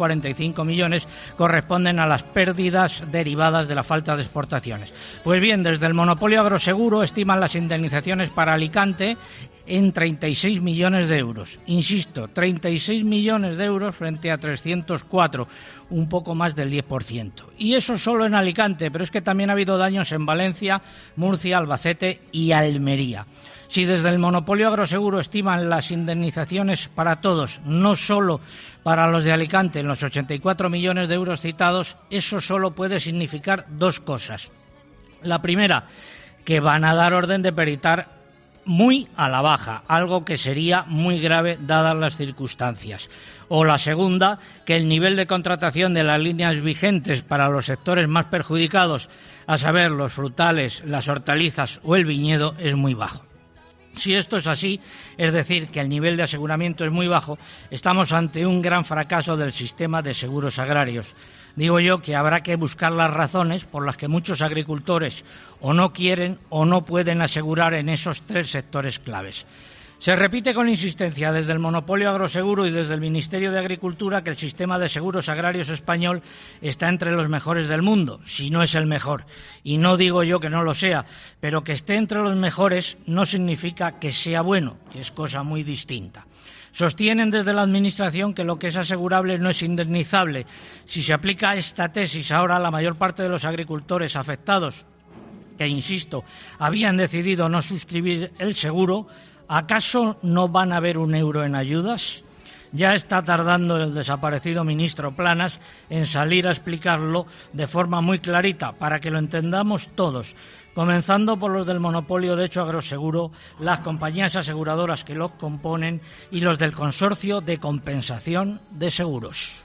245 millones corresponden a las pérdidas derivadas de la falta de exportaciones. Pues bien, desde el monopolio Agroseguro estiman las indemnizaciones para Alicante en 36 millones de euros. Insisto, 36 millones de euros frente a 304, un poco más del 10%. Y eso solo en Alicante, pero es que también ha habido daños en Valencia, Murcia, Albacete y Almería. Si desde el monopolio Agroseguro estiman las indemnizaciones para todos, no solo para los de Alicante, en los 84 millones de euros citados, eso solo puede significar dos cosas. La primera, que van a dar orden de peritar muy a la baja, algo que sería muy grave dadas las circunstancias. O la segunda, que el nivel de contratación de las líneas vigentes para los sectores más perjudicados, a saber, los frutales, las hortalizas o el viñedo, es muy bajo. Si esto es así, es decir, que el nivel de aseguramiento es muy bajo, estamos ante un gran fracaso del sistema de seguros agrarios. Digo yo que habrá que buscar las razones por las que muchos agricultores o no quieren o no pueden asegurar en esos tres sectores claves. Se repite con insistencia desde el monopolio Agroseguro y desde el Ministerio de Agricultura que el sistema de seguros agrarios español está entre los mejores del mundo, si no es el mejor. Y no digo yo que no lo sea, pero que esté entre los mejores no significa que sea bueno, que es cosa muy distinta. Sostienen desde la Administración que lo que es asegurable no es indemnizable. Si se aplica esta tesis ahora, la mayor parte de los agricultores afectados, que insisto, habían decidido no suscribir el seguro, ¿acaso no van a ver un euro en ayudas? Ya está tardando el desaparecido ministro Planas en salir a explicarlo de forma muy clarita, para que lo entendamos todos, comenzando por los del monopolio de Hecho Agroseguro, las compañías aseguradoras que lo componen y los del consorcio de compensación de seguros.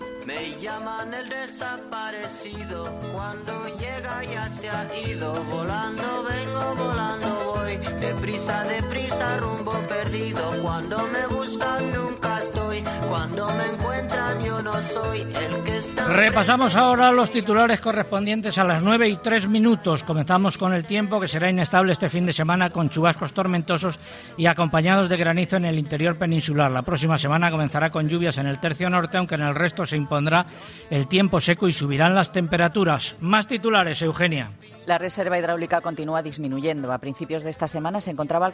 Me llaman el desaparecido, cuando llega ya se ha ido, volando vengo, volando voy, deprisa, rumbo perdido, cuando me buscan nunca estoy, cuando me encuentran yo no soy el que está... Repasamos ahora los titulares correspondientes a las 9:03. Comenzamos con el tiempo, que será inestable este fin de semana, con chubascos tormentosos y acompañados de granizo en el interior peninsular. La próxima semana comenzará con lluvias en el tercio norte, aunque en el resto se impondrá el tiempo seco y subirán las temperaturas. Más titulares, Eugenia. La reserva hidráulica continúa disminuyendo. A principios de esta semana se encontraba al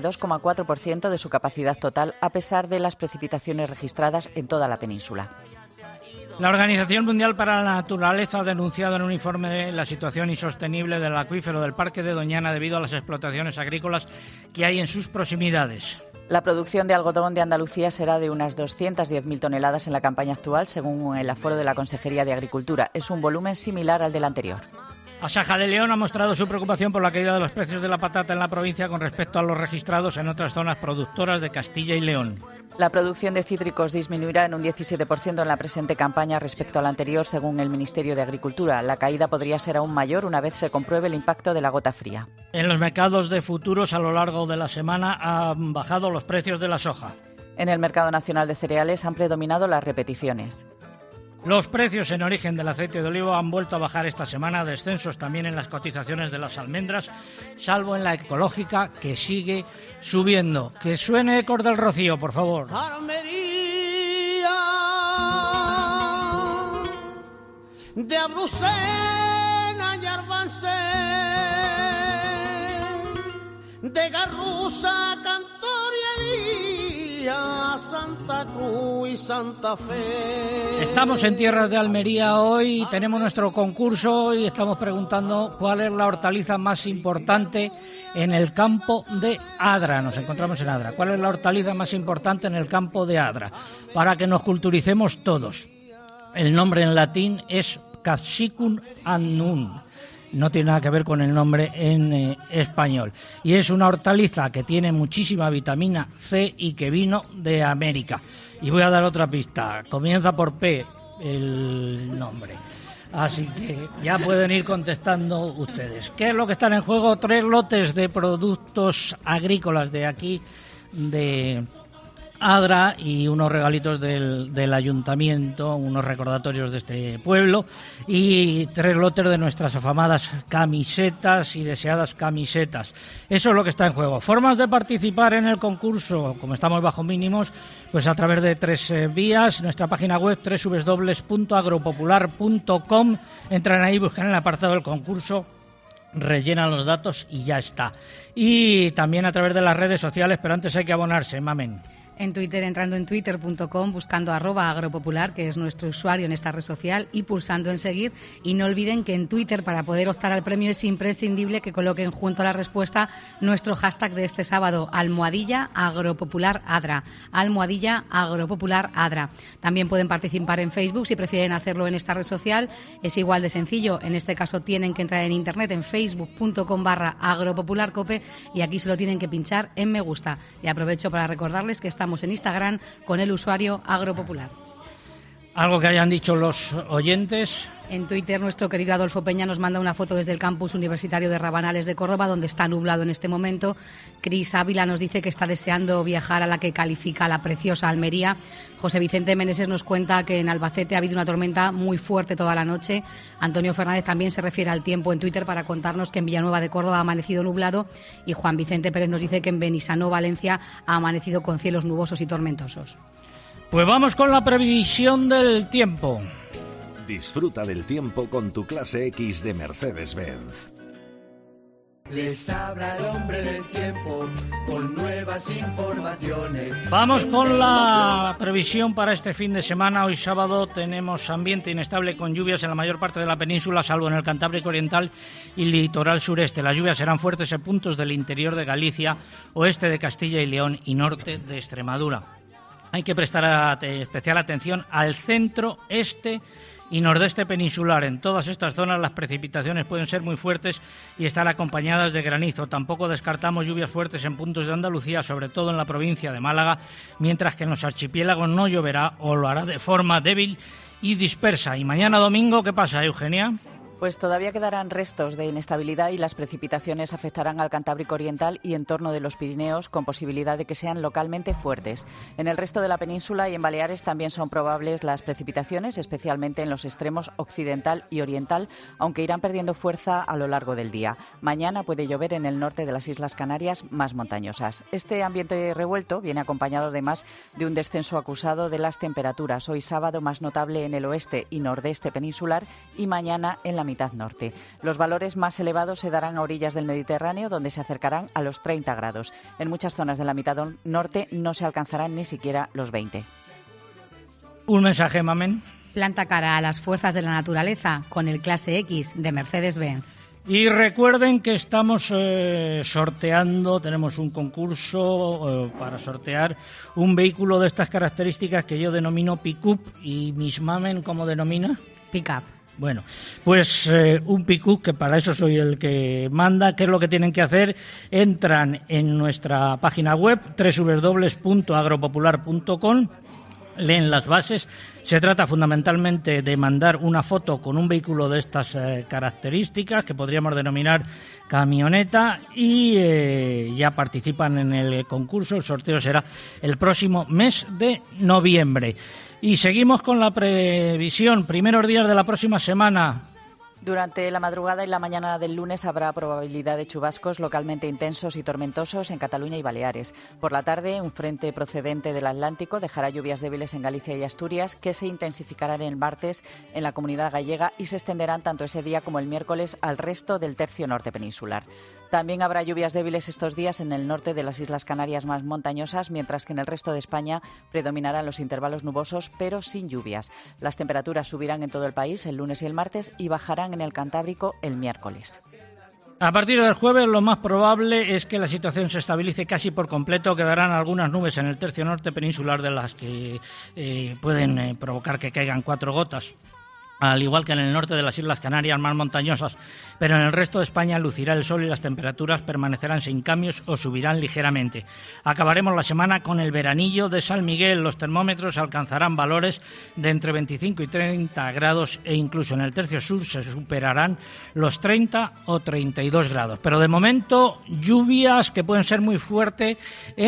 42,4% de su capacidad total, a pesar de las precipitaciones registradas en toda la península. La Organización Mundial para la Naturaleza ha denunciado en un informe la situación insostenible del acuífero del Parque de Doñana debido a las explotaciones agrícolas que hay en sus proximidades. La producción de algodón de Andalucía será de unas 210.000 toneladas en la campaña actual, según el aforo de la Consejería de Agricultura. Es un volumen similar al del anterior. Asaja de León ha mostrado su preocupación por la caída de los precios de la patata en la provincia con respecto a los registrados en otras zonas productoras de Castilla y León. La producción de cítricos disminuirá en un 17% en la presente campaña respecto a la anterior, según el Ministerio de Agricultura. La caída podría ser aún mayor una vez se compruebe el impacto de la gota fría. En los mercados de futuros a lo largo de la semana han bajado los precios de la soja. En el mercado nacional de cereales han predominado las repeticiones. Los precios en origen del aceite de oliva han vuelto a bajar esta semana, descensos también en las cotizaciones de las almendras, salvo en la ecológica, que sigue subiendo. Que suene Ecos del Rocío, por favor. Armería de Abrucena y Arbancén, de Garruza, Cantoriería, Santa Cruz y Santa Fe. Estamos en tierras de Almería hoy, tenemos nuestro concurso y estamos preguntando cuál es la hortaliza más importante en el campo de Adra. Nos encontramos en Adra. ¿Cuál es la hortaliza más importante en el campo de Adra? Para que nos culturicemos todos. El nombre en latín es Capsicum annum. No tiene nada que ver con el nombre en español. Y es una hortaliza que tiene muchísima vitamina C y que vino de América. Y voy a dar otra pista. Comienza por P el nombre. Así que ya pueden ir contestando ustedes. ¿Qué es lo que están en juego? 3 lotes de productos agrícolas de aquí, de Adra, y unos regalitos del ayuntamiento, unos recordatorios de este pueblo, y 3 lotes de nuestras afamadas camisetas y deseadas camisetas. Eso es lo que está en juego. Formas de participar en el concurso, como estamos bajo mínimos, pues a través de 3 vías. Nuestra página web www.agropopular.com, entran ahí, buscan el apartado del concurso, rellenan los datos y ya está. Y también a través de las redes sociales, pero antes hay que abonarse, mamen. En Twitter, entrando en twitter.com, buscando @agropopular, que es nuestro usuario en esta red social, y pulsando en seguir. Y no olviden que en Twitter, para poder optar al premio, es imprescindible que coloquen junto a la respuesta nuestro hashtag de este sábado, @agropopularadra, @agropopularadra. También pueden participar en Facebook si prefieren hacerlo en esta red social. Es igual de sencillo. En este caso tienen que entrar en internet en facebook.com/agropopularcope y aquí solo tienen que pinchar en me gusta. Y aprovecho para recordarles que estamos en Instagram con el usuario Agropopular. ¿Algo que hayan dicho los oyentes? En Twitter, nuestro querido Adolfo Peña nos manda una foto desde el campus universitario de Rabanales de Córdoba, donde está nublado en este momento. Cris Ávila nos dice que está deseando viajar a la que califica la preciosa Almería. José Vicente Meneses nos cuenta que en Albacete ha habido una tormenta muy fuerte toda la noche. Antonio Fernández también se refiere al tiempo en Twitter para contarnos que en Villanueva de Córdoba ha amanecido nublado, y Juan Vicente Pérez nos dice que en Benissanó, Valencia, ha amanecido con cielos nubosos y tormentosos. Pues vamos con la previsión del tiempo. Disfruta del tiempo con tu clase X de Mercedes-Benz. Les habla el hombre del tiempo con nuevas informaciones. Vamos con la previsión para este fin de semana. Hoy sábado tenemos ambiente inestable con lluvias en la mayor parte de la península, salvo en el Cantábrico Oriental y litoral sureste. Las lluvias serán fuertes en puntos del interior de Galicia, oeste de Castilla y León y norte de Extremadura. Hay que prestar especial atención al centro, este y nordeste peninsular. En todas estas zonas las precipitaciones pueden ser muy fuertes y estar acompañadas de granizo. Tampoco descartamos lluvias fuertes en puntos de Andalucía, sobre todo en la provincia de Málaga, mientras que en los archipiélagos no lloverá o lo hará de forma débil y dispersa. ¿Y mañana domingo qué pasa, Eugenia? Pues todavía quedarán restos de inestabilidad y las precipitaciones afectarán al Cantábrico Oriental y entorno de los Pirineos, con posibilidad de que sean localmente fuertes. En el resto de la península y en Baleares también son probables las precipitaciones, especialmente en los extremos occidental y oriental, aunque irán perdiendo fuerza a lo largo del día. Mañana puede llover en el norte de las Islas Canarias, más montañosas. Este ambiente revuelto viene acompañado además de un descenso acusado de las temperaturas. Hoy sábado más notable en el oeste y nordeste peninsular y mañana en la mitad norte. Los valores más elevados se darán a orillas del Mediterráneo, donde se acercarán a los 30 grados. En muchas zonas de la mitad norte no se alcanzarán ni siquiera los 20. Un mensaje, mamen. Planta cara a las fuerzas de la naturaleza con el Clase X de Mercedes-Benz. Y recuerden que estamos sorteando, tenemos un concurso para sortear un vehículo de estas características que yo denomino pick-up. ¿Y Miss Mamen cómo denomina? Pick-up. Bueno, pues un pick-up, que para eso soy el que manda. ¿Qué es lo que tienen que hacer? Entran en nuestra página web www.agropopular.com, leen las bases. Se trata fundamentalmente de mandar una foto con un vehículo de estas características, que podríamos denominar camioneta, y ya participan en el concurso. El sorteo será el próximo mes de noviembre. Y seguimos con la previsión. Primeros días de la próxima semana. Durante la madrugada y la mañana del lunes habrá probabilidad de chubascos localmente intensos y tormentosos en Cataluña y Baleares. Por la tarde, un frente procedente del Atlántico dejará lluvias débiles en Galicia y Asturias, que se intensificarán el martes en la Comunidad Gallega y se extenderán tanto ese día como el miércoles al resto del tercio norte peninsular. También habrá lluvias débiles estos días en el norte de las Islas Canarias más montañosas, mientras que en el resto de España predominarán los intervalos nubosos, pero sin lluvias. Las temperaturas subirán en todo el país el lunes y el martes y bajarán en el Cantábrico el miércoles. A partir del jueves lo más probable es que la situación se estabilice casi por completo. Quedarán algunas nubes en el tercio norte peninsular de las que pueden provocar que caigan 4 gotas. Al igual que en el norte de las Islas Canarias más montañosas, pero en el resto de España lucirá el sol y las temperaturas permanecerán sin cambios o subirán ligeramente. Acabaremos la semana con el veranillo de San Miguel. Los termómetros alcanzarán valores de entre 25 y 30 grados e incluso en el tercio sur se superarán los 30 o 32 grados. Pero de momento lluvias que pueden ser muy fuertes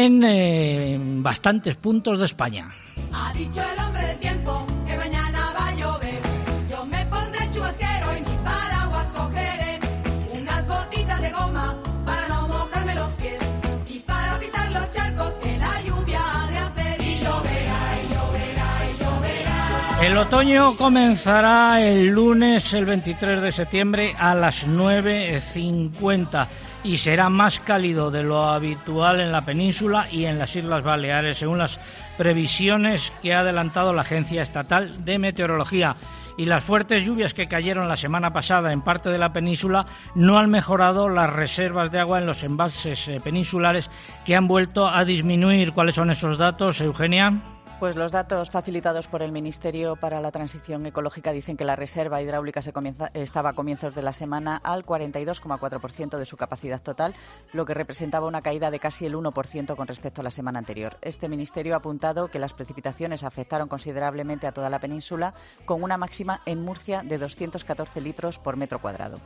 en bastantes puntos de España. Ha dicho el hombre del tiempo que mañana va a llover. Yo me pondré chubasquero y mi paraguas cogeré. Unas botitas de goma para no mojarme los pies y para pisar los charcos que la lluvia ha de hacer. Y lloverá, y lloverá, y lloverá. El otoño comenzará el lunes, el 23 de septiembre, a las 9:50 y será más cálido de lo habitual en la península y en las Islas Baleares, según las previsiones que ha adelantado la Agencia Estatal de Meteorología. Y las fuertes lluvias que cayeron la semana pasada en parte de la península no han mejorado las reservas de agua en los embalses peninsulares, que han vuelto a disminuir. ¿Cuáles son esos datos, Eugenia? Pues los datos facilitados por el Ministerio para la Transición Ecológica dicen que la reserva hidráulica estaba a comienzos de la semana al 42,4% de su capacidad total, lo que representaba una caída de casi el 1% con respecto a la semana anterior. Este ministerio ha apuntado que las precipitaciones afectaron considerablemente a toda la península, con una máxima en Murcia de 214 litros por metro cuadrado.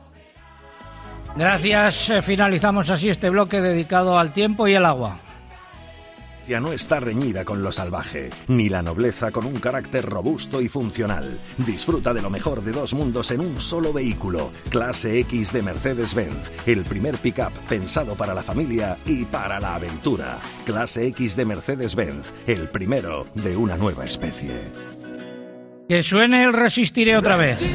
Gracias. Finalizamos así este bloque dedicado al tiempo y el agua. Ya no está reñida con lo salvaje, ni la nobleza con un carácter robusto y funcional. Disfruta de lo mejor de dos mundos en un solo vehículo. Clase X de Mercedes-Benz, el primer pick-up pensado para la familia y para la aventura. Clase X de Mercedes-Benz, el primero de una nueva especie. Que suene el Resistiré otra vez.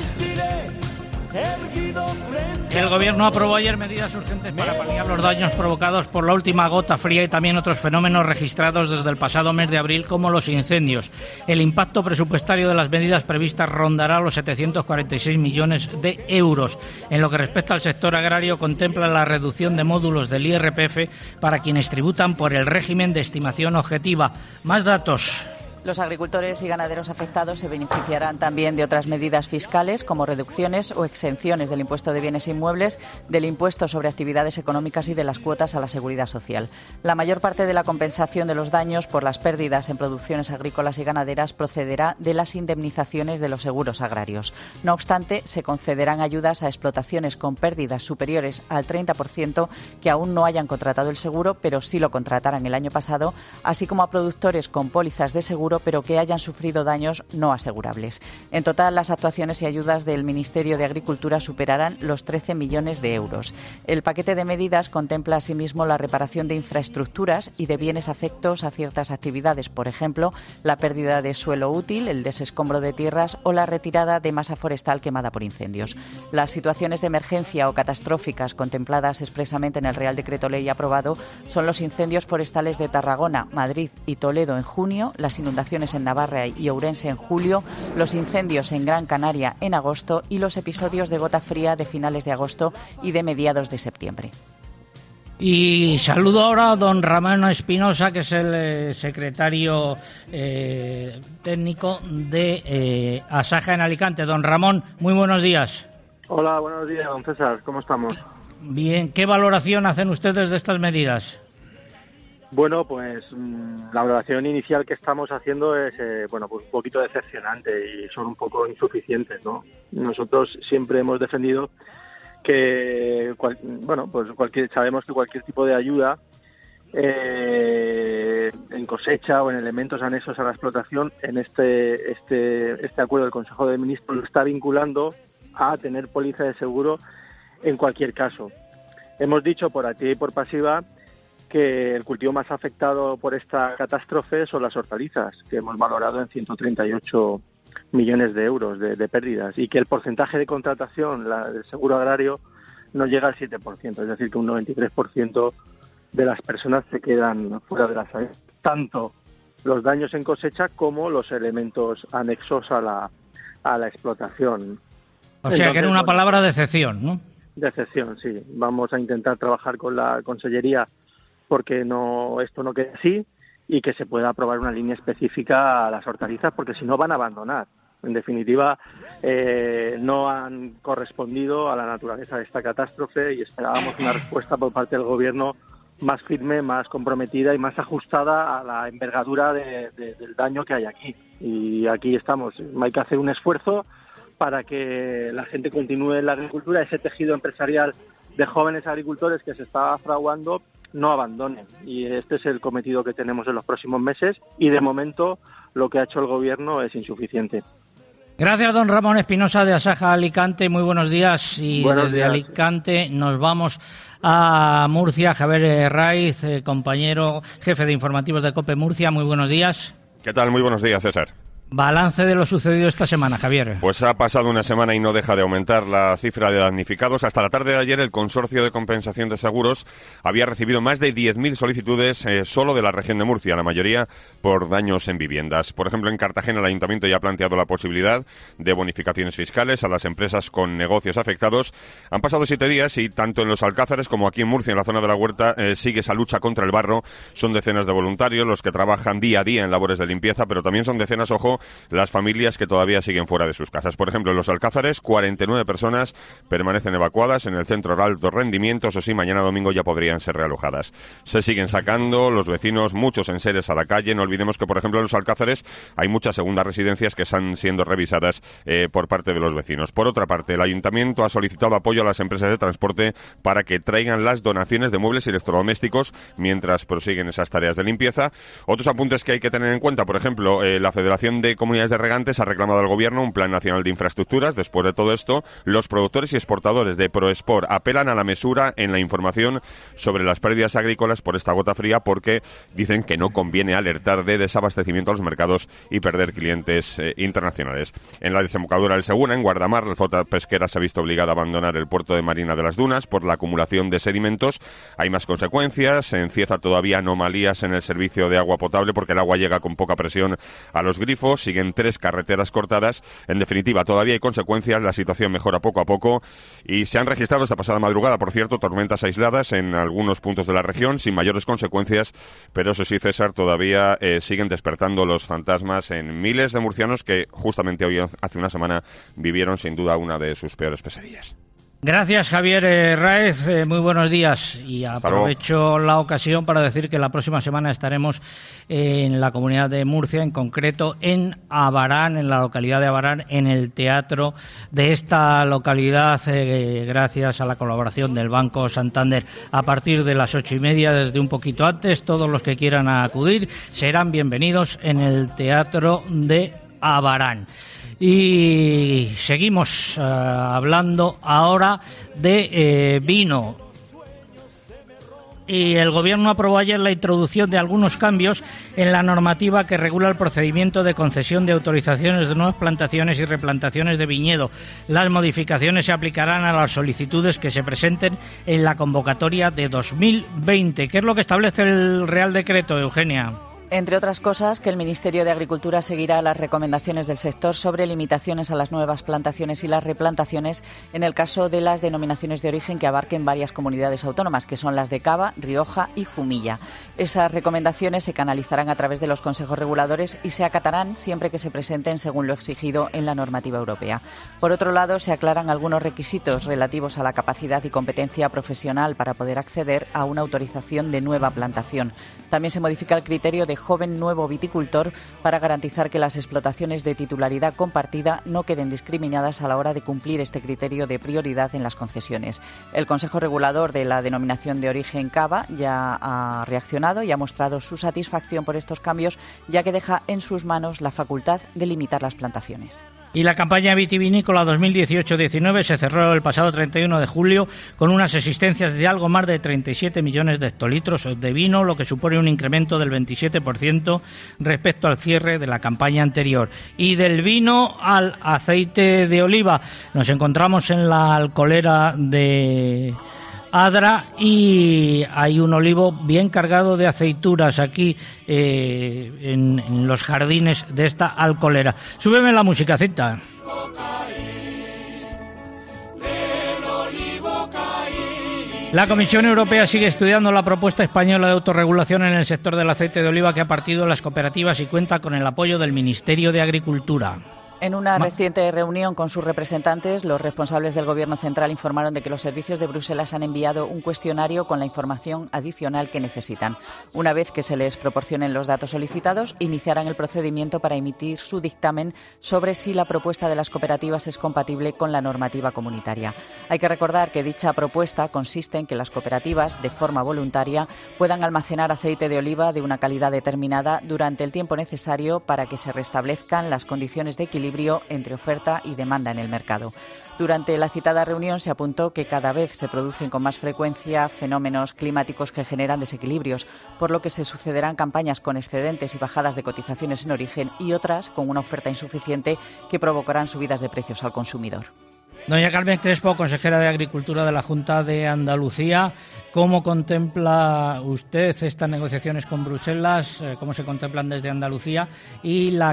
El Gobierno aprobó ayer medidas urgentes para paliar los daños provocados por la última gota fría y también otros fenómenos registrados desde el pasado mes de abril, como los incendios. El impacto presupuestario de las medidas previstas rondará los 746 millones de euros. En lo que respecta al sector agrario, contempla la reducción de módulos del IRPF para quienes tributan por el régimen de estimación objetiva. Más datos. Los agricultores y ganaderos afectados se beneficiarán también de otras medidas fiscales, como reducciones o exenciones del impuesto de bienes inmuebles, del impuesto sobre actividades económicas y de las cuotas a la seguridad social. La mayor parte de la compensación de los daños por las pérdidas en producciones agrícolas y ganaderas procederá de las indemnizaciones de los seguros agrarios. No obstante, se concederán ayudas a explotaciones con pérdidas superiores al 30% que aún no hayan contratado el seguro, pero sí lo contrataran el año pasado, así como a productores con pólizas de seguro pero que hayan sufrido daños no asegurables. En total, las actuaciones y ayudas del Ministerio de Agricultura superarán los 13 millones de euros. El paquete de medidas contempla asimismo la reparación de infraestructuras y de bienes afectos a ciertas actividades, por ejemplo, la pérdida de suelo útil, el desescombro de tierras o la retirada de masa forestal quemada por incendios. Las situaciones de emergencia o catastróficas contempladas expresamente en el Real Decreto Ley aprobado son los incendios forestales de Tarragona, Madrid y Toledo en junio, las inundaciones inundaciones en Navarra y Ourense en julio, los incendios en Gran Canaria en agosto y los episodios de gota fría de finales de agosto y de mediados de septiembre. Y saludo ahora a don Ramón Espinosa, que es el secretario técnico de Asaja en Alicante. Don Ramón, muy buenos días. Hola, buenos días, don César. ¿Cómo estamos? Bien, ¿qué valoración hacen ustedes de estas medidas? Bueno, pues la valoración inicial que estamos haciendo es pues un poquito decepcionante y son un poco insuficientes, ¿no? Nosotros siempre hemos defendido que sabemos que cualquier tipo de ayuda en cosecha o en elementos anexos a la explotación, en este acuerdo del Consejo de Ministros lo está vinculando a tener póliza de seguro en cualquier caso. Hemos dicho por activa y por pasiva que el cultivo más afectado por esta catástrofe son las hortalizas, que hemos valorado en 138 millones de euros de pérdidas, y que el porcentaje de contratación del seguro agrario no llega al 7%, es decir, que un 93% de las personas se quedan fuera de las ayudas, tanto los daños en cosecha como los elementos anexos a la explotación. O sea, que era una palabra decepción, ¿no? Decepción, sí. Vamos a intentar trabajar con la Consellería porque esto no quede así y que se pueda aprobar una línea específica a las hortalizas, porque si no van a abandonar. En definitiva, no han correspondido a la naturaleza de esta catástrofe y esperábamos una respuesta por parte del Gobierno más firme, más comprometida y más ajustada a la envergadura del daño que hay aquí. Y aquí estamos. Hay que hacer un esfuerzo para que la gente continúe en la agricultura, ese tejido empresarial de jóvenes agricultores que se está fraguando no abandonen, y este es el cometido que tenemos en los próximos meses, y de momento lo que ha hecho el Gobierno es insuficiente. Gracias, don Ramón Espinosa de Asaja Alicante, muy buenos días. Y buenos días. Alicante nos vamos a Murcia. Javier Raiz, compañero jefe de informativos de COPE Murcia, muy buenos días. ¿Qué tal? Muy buenos días, César. Balance de lo sucedido esta semana, Javier. Pues ha pasado una semana y no deja de aumentar la cifra de damnificados. Hasta la tarde de ayer, el Consorcio de Compensación de Seguros había recibido más de 10.000 solicitudes solo de la región de Murcia, la mayoría por daños en viviendas. Por ejemplo, en Cartagena el Ayuntamiento ya ha planteado la posibilidad de bonificaciones fiscales a las empresas con negocios afectados. Han pasado 7 días y tanto en Los Alcázares como aquí en Murcia, en la zona de la Huerta, sigue esa lucha contra el barro. Son decenas de voluntarios los que trabajan día a día en labores de limpieza, pero también son decenas, ojo, las familias que todavía siguen fuera de sus casas. Por ejemplo, en Los Alcázares, 49 personas permanecen evacuadas en el centro de alto rendimiento. Eso sí, mañana domingo ya podrían ser realojadas. Se siguen sacando los vecinos, muchos enseres a la calle. No olvidemos que, por ejemplo, en Los Alcázares hay muchas segundas residencias que están siendo revisadas por parte de los vecinos. Por otra parte, el Ayuntamiento ha solicitado apoyo a las empresas de transporte para que traigan las donaciones de muebles y electrodomésticos mientras prosiguen esas tareas de limpieza. Otros apuntes que hay que tener en cuenta, por ejemplo, la Federación de Comunidades de Regantes ha reclamado al Gobierno un plan nacional de infraestructuras. Después de todo esto, los productores y exportadores de Proesport apelan a la mesura en la información sobre las pérdidas agrícolas por esta gota fría, porque dicen que no conviene alertar de desabastecimiento a los mercados y perder clientes internacionales. En la desembocadura del Segura, en Guardamar, la flota pesquera se ha visto obligada a abandonar el puerto de Marina de las Dunas por la acumulación de sedimentos. Hay más consecuencias. En Cieza todavía anomalías en el servicio de agua potable porque el agua llega con poca presión a los grifos. Siguen 3 carreteras cortadas. En definitiva, todavía hay consecuencias, la situación mejora poco a poco y se han registrado esta pasada madrugada, por cierto, tormentas aisladas en algunos puntos de la región sin mayores consecuencias, pero eso sí, César, todavía siguen despertando los fantasmas en miles de murcianos que justamente hoy, hace una semana, vivieron sin duda una de sus peores pesadillas. Gracias, Javier Raez. Muy buenos días. Y aprovecho la ocasión para decir que la próxima semana estaremos en la Comunidad de Murcia, en concreto en Abarán, en la localidad de Abarán, en el teatro de esta localidad, gracias a la colaboración del Banco Santander. A partir de las 8:30, desde un poquito antes, todos los que quieran acudir serán bienvenidos en el teatro de Abarán. Y seguimos hablando ahora de vino. Y el Gobierno aprobó ayer la introducción de algunos cambios en la normativa que regula el procedimiento de concesión de autorizaciones de nuevas plantaciones y replantaciones de viñedo. Las modificaciones se aplicarán a las solicitudes que se presenten en la convocatoria de 2020. ¿Qué es lo que establece el Real Decreto, Eugenia? Entre otras cosas, que el Ministerio de Agricultura seguirá las recomendaciones del sector sobre limitaciones a las nuevas plantaciones y las replantaciones en el caso de las denominaciones de origen que abarquen varias comunidades autónomas, que son las de Cava, Rioja y Jumilla. Esas recomendaciones se canalizarán a través de los consejos reguladores y se acatarán siempre que se presenten según lo exigido en la normativa europea. Por otro lado, se aclaran algunos requisitos relativos a la capacidad y competencia profesional para poder acceder a una autorización de nueva plantación. También se modifica el criterio de joven nuevo viticultor para garantizar que las explotaciones de titularidad compartida no queden discriminadas a la hora de cumplir este criterio de prioridad en las concesiones. El Consejo Regulador de la denominación de origen Cava ya ha reaccionado y ha mostrado su satisfacción por estos cambios, ya que deja en sus manos la facultad de limitar las plantaciones. Y la campaña vitivinícola 2018-19 se cerró el pasado 31 de julio con unas existencias de algo más de 37 millones de hectolitros de vino, lo que supone un incremento del 27% respecto al cierre de la campaña anterior. Y del vino al aceite de oliva, nos encontramos en la alcolera de Adra y hay un olivo bien cargado de aceitunas aquí en los jardines de esta alcolera. Súbeme la musicacita. La Comisión Europea sigue estudiando la propuesta española de autorregulación en el sector del aceite de oliva que ha partido las cooperativas y cuenta con el apoyo del Ministerio de Agricultura. En una reciente reunión con sus representantes, los responsables del Gobierno central informaron de que los servicios de Bruselas han enviado un cuestionario con la información adicional que necesitan. Una vez que se les proporcionen los datos solicitados, iniciarán el procedimiento para emitir su dictamen sobre si la propuesta de las cooperativas es compatible con la normativa comunitaria. Hay que recordar que dicha propuesta consiste en que las cooperativas, de forma voluntaria, puedan almacenar aceite de oliva de una calidad determinada durante el tiempo necesario para que se restablezcan las condiciones de equilibrio entre oferta y demanda en el mercado. Durante la citada reunión se apuntó que cada vez se producen con más frecuencia fenómenos climáticos que generan desequilibrios, por lo que se sucederán campañas con excedentes y bajadas de cotizaciones en origen y otras con una oferta insuficiente que provocarán subidas de precios al consumidor. Doña Carmen Crespo, consejera de Agricultura de la Junta de Andalucía, ¿cómo contempla usted estas negociaciones con Bruselas? ¿Cómo se contemplan desde Andalucía? Y la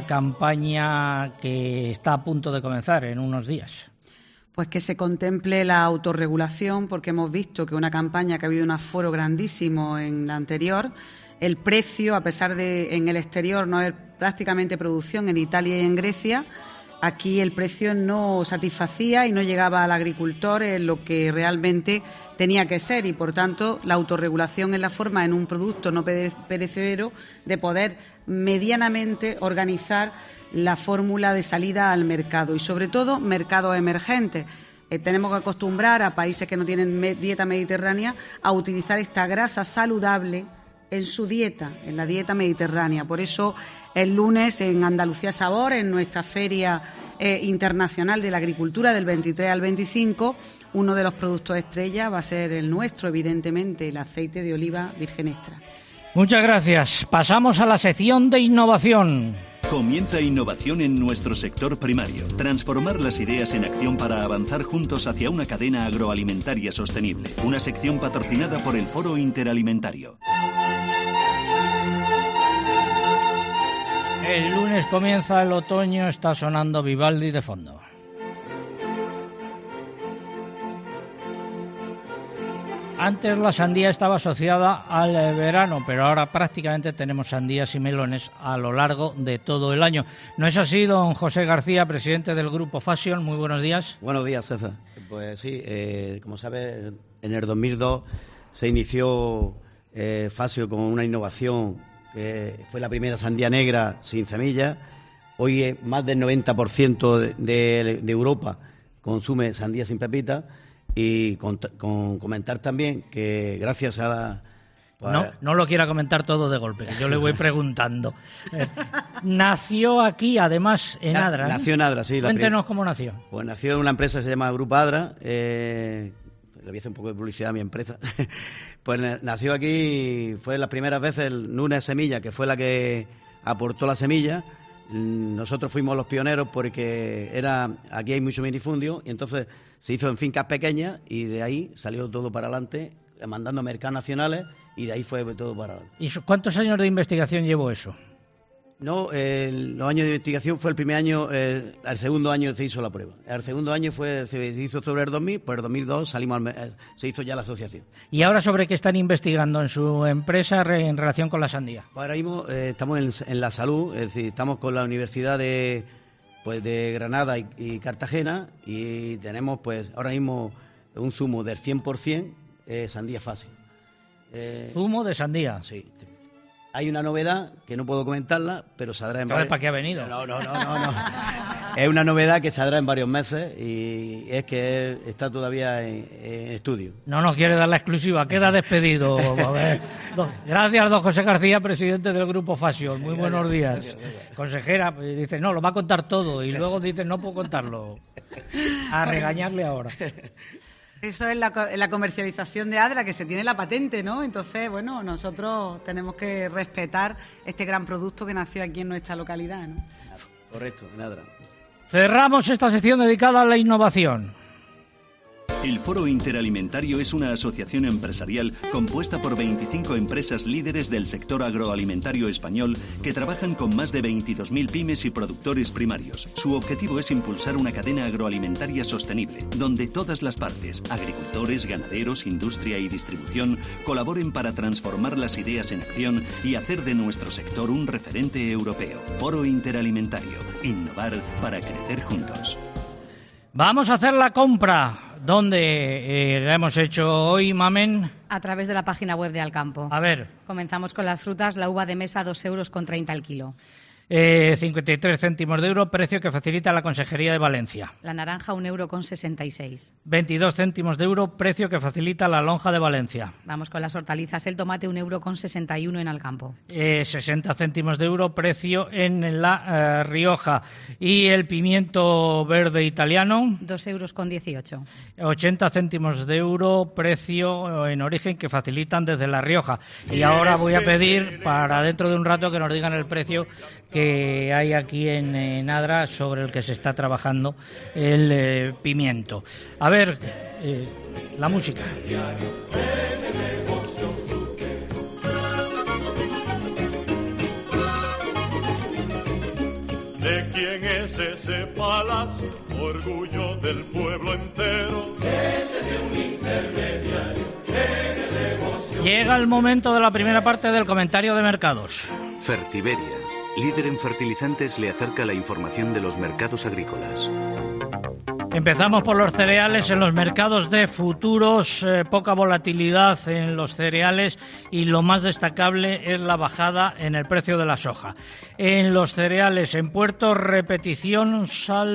campaña que está a punto de comenzar en unos días. Pues que se contemple la autorregulación, porque hemos visto que una campaña que ha habido un aforo grandísimo en la anterior, el precio, a pesar de en el exterior no haber prácticamente producción en Italia y en Grecia, aquí el precio no satisfacía y no llegaba al agricultor en lo que realmente tenía que ser y, por tanto, la autorregulación es la forma en un producto no perecedero de poder medianamente organizar la fórmula de salida al mercado y, sobre todo, mercados emergentes. Tenemos que acostumbrar a países que no tienen dieta mediterránea a utilizar esta grasa saludable en su dieta, en la dieta mediterránea. Por eso, el lunes en Andalucía Sabor, en nuestra Feria Internacional de la Agricultura del 23 al 25, uno de los productos estrella va a ser el nuestro, evidentemente, el aceite de oliva virgen extra. Muchas gracias. Pasamos a la sección de innovación. Comienza innovación en nuestro sector primario. Transformar las ideas en acción para avanzar juntos hacia una cadena agroalimentaria sostenible. Una sección patrocinada por el Foro Interalimentario. El lunes comienza el otoño, está sonando Vivaldi de fondo. Antes la sandía estaba asociada al verano, pero ahora prácticamente tenemos sandías y melones a lo largo de todo el año. ¿No es así, don José García, presidente del Grupo Fashion? Muy buenos días. Buenos días, César. Pues sí, como sabes, en el 2002 se inició Fashion con una innovación que fue la primera sandía negra sin semillas. Hoy más del 90% de Europa consume sandía sin pepitas. Y con comentar también que gracias a la... No lo quiera comentar todo de golpe, que yo le voy preguntando. Nació aquí, además, en Adra. Nació en Adra, sí. Cuéntenos cómo nació. Pues nació en una empresa que se llama Grupo Adra. Le voy a hacer un poco de publicidad a mi empresa. Pues nació aquí, fue las primeras veces el Núñez Semilla, que fue la que aportó la semilla. Nosotros fuimos los pioneros porque aquí hay mucho minifundio y entonces se hizo en fincas pequeñas y de ahí salió todo para adelante mandando a mercados nacionales, y de ahí fue todo para... ¿Y cuántos años de investigación llevó eso? No, los años de investigación fue el primer año, al segundo año se hizo la prueba. El segundo año se hizo sobre el 2000, por el 2002 se hizo ya la asociación. ¿Y ahora sobre qué están investigando en su empresa en relación con la sandía? Ahora mismo estamos en la salud, es decir, estamos con la Universidad de Granada y Cartagena, y tenemos pues ahora mismo un zumo del 100% sandía fácil. ¿Zumo de sandía? Sí. Hay una novedad que no puedo comentarla, pero saldrá en varios... ¿Para qué ha venido? No. Es una novedad que saldrá en varios meses y es que está todavía en estudio. No nos quiere dar la exclusiva, queda despedido. A ver. Gracias, don José García, presidente del Grupo Fashion. Muy buenos días. Consejera, dice, no, lo va a contar todo y luego dice, no puedo contarlo. A regañarle ahora. Eso es la comercialización de Adra, que se tiene la patente, ¿no? Entonces, bueno, nosotros tenemos que respetar este gran producto que nació aquí en nuestra localidad, ¿no? Correcto, en Adra. Cerramos esta sección dedicada a la innovación. El Foro Interalimentario es una asociación empresarial compuesta por 25 empresas líderes del sector agroalimentario español que trabajan con más de 22.000 pymes y productores primarios. Su objetivo es impulsar una cadena agroalimentaria sostenible, donde todas las partes, agricultores, ganaderos, industria y distribución, colaboren para transformar las ideas en acción y hacer de nuestro sector un referente europeo. Foro Interalimentario. Innovar para crecer juntos. Vamos a hacer la compra. ¿Dónde la hemos hecho hoy, Mamen? A través de la página web de Alcampo. A ver. Comenzamos con las frutas. La uva de mesa, 2,30 € el kilo. 53 céntimos de euro, precio que facilita la Consejería de Valencia. La naranja, 1,66 €. 22 céntimos de euro, precio que facilita la Lonja de Valencia. Vamos con las hortalizas. El tomate, 1,61 € en Alcampo. 60 céntimos de euro, precio en La Rioja. Y el pimiento verde italiano, 2,18 €. 80 céntimos de euro, precio en origen que facilitan desde La Rioja. Y ahora voy a pedir para dentro de un rato que nos digan el precio que hay aquí en Adra sobre el que se está trabajando el pimiento. A ver, la música. ¿De quién es ese palacio? Orgullo del pueblo entero. Ese es de un intermediario en el negocio. Llega el momento de la primera parte del comentario de mercados. Fertiberia, líder en fertilizantes, le acerca la información de los mercados agrícolas. Empezamos por los cereales. En los mercados de futuros, poca volatilidad en los cereales y lo más destacable es la bajada en el precio de la soja. En los cereales en puerto, repetición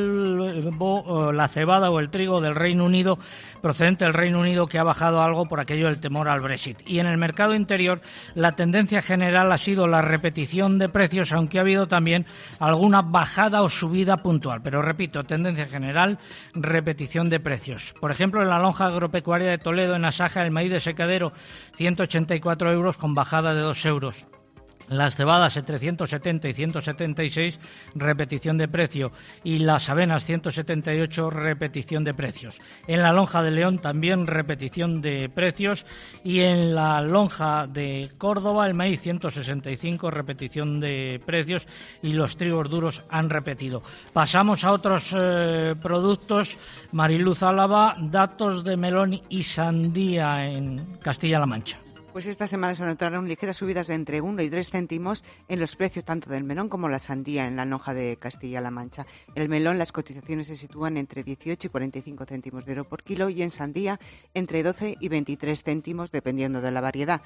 salvo la cebada o el trigo del Reino Unido, procedente del Reino Unido, que ha bajado algo por aquello del temor al Brexit. Y en el mercado interior, la tendencia general ha sido la repetición de precios, aunque ha habido también alguna bajada o subida puntual. Pero repito, tendencia general, repetición de precios. Por ejemplo, en la lonja agropecuaria de Toledo, en Asaja, el maíz de secadero, 184 € con bajada de 2 €. Las cebadas entre 170 y 176, repetición de precio. Y las avenas 178, repetición de precios. En la lonja de León también repetición de precios. Y en la lonja de Córdoba el maíz 165, repetición de precios. Y los trigos duros han repetido. Pasamos a otros productos. Mariluz Álava, datos de melón y sandía en Castilla-La Mancha. Pues esta semana se notaron ligeras subidas de entre 1 y 3 céntimos en los precios tanto del melón como la sandía en la lonja de Castilla-La Mancha. En el melón las cotizaciones se sitúan entre 18 y 45 céntimos de euro por kilo y en sandía entre 12 y 23 céntimos dependiendo de la variedad.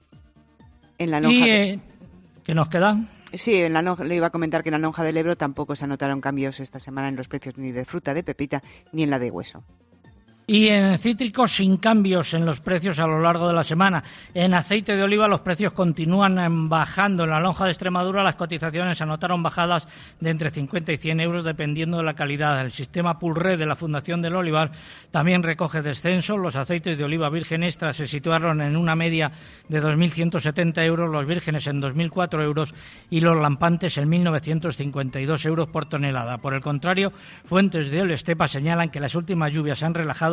En la lonja ¿qué nos quedan? Sí, le iba a comentar que en la lonja del Ebro tampoco se anotaron cambios esta semana en los precios ni de fruta, de pepita, ni en la de hueso. Y en cítricos, sin cambios en los precios a lo largo de la semana. En aceite de oliva los precios continúan bajando. En la lonja de Extremadura las cotizaciones anotaron bajadas de entre 50 y 100 € dependiendo de la calidad. El sistema Pulred de la Fundación del Olivar también recoge descenso. Los aceites de oliva virgen extra se situaron en una media de 2.170 €, los vírgenes en 2.004 € y los lampantes en 1.952 € por tonelada. Por el contrario, fuentes de Olestepa señalan que las últimas lluvias han relajado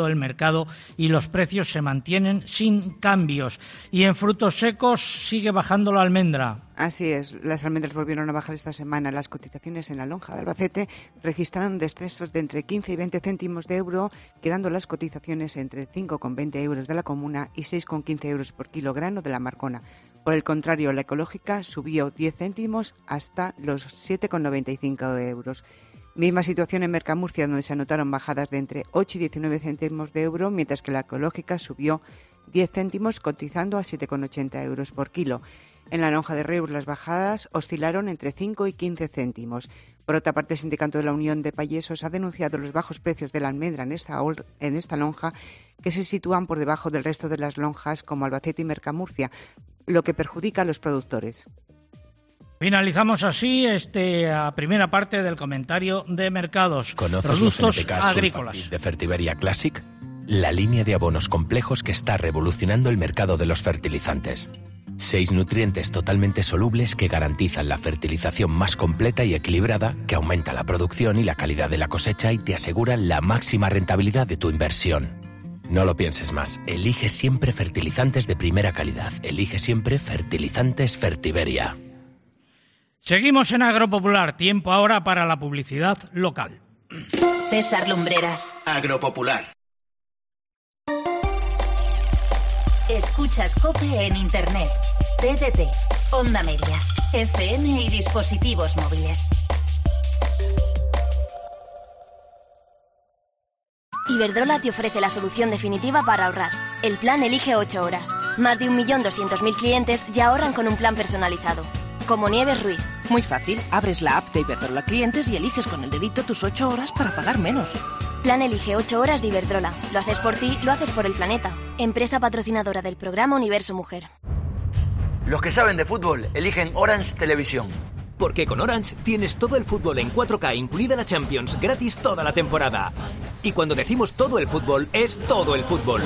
estabilizado el mercado y los precios se mantienen sin cambios. Y en frutos secos sigue bajando la almendra. Así es, las almendras volvieron a bajar esta semana. Las cotizaciones en la lonja de Albacete registraron descensos de entre 15 y 20 céntimos de euro, quedando las cotizaciones entre 5,20 euros de la comuna y 6,15 euros por kilogramo de la Marcona. Por el contrario, la ecológica subió 10 céntimos hasta los 7,95 euros. Misma situación en Mercamurcia, donde se anotaron bajadas de entre 8 y 19 céntimos de euro, mientras que la ecológica subió 10 céntimos, cotizando a 7,80 euros por kilo. En la lonja de Reus las bajadas oscilaron entre 5 y 15 céntimos. Por otra parte, el sindicato de la Unión de Payesos ha denunciado los bajos precios de la almendra en esta lonja, que se sitúan por debajo del resto de las lonjas como Albacete y Mercamurcia, lo que perjudica a los productores. Finalizamos así esta primera parte del comentario de mercados. ¿Conoces productos los NPK agrícolas Sulfapyr de Fertiberia Classic? La línea de abonos complejos que está revolucionando el mercado de los fertilizantes. 6 nutrientes totalmente solubles que garantizan la fertilización más completa y equilibrada, que aumenta la producción y la calidad de la cosecha y te aseguran la máxima rentabilidad de tu inversión. No lo pienses más. Elige siempre fertilizantes de primera calidad. Elige siempre fertilizantes Fertiberia. Seguimos en Agropopular. Tiempo ahora para la publicidad local. César Lumbreras. Agropopular. Escuchas COPE en Internet, TDT, Onda Media, FM y dispositivos móviles. Iberdrola te ofrece la solución definitiva para ahorrar. El plan Elige 8 horas. Más de 1.200.000 clientes ya ahorran con un plan personalizado. Como Nieves Ruiz. Muy fácil. Abres la app de Iberdrola Clientes y eliges con el dedito tus 8 horas para pagar menos. Plan Elige 8 horas de Iberdrola. Lo haces por ti, lo haces por el planeta. Empresa patrocinadora del programa Universo Mujer. Los que saben de fútbol eligen Orange Televisión. Porque con Orange tienes todo el fútbol en 4K, incluida la Champions, gratis toda la temporada. Y cuando decimos todo el fútbol, es todo el fútbol.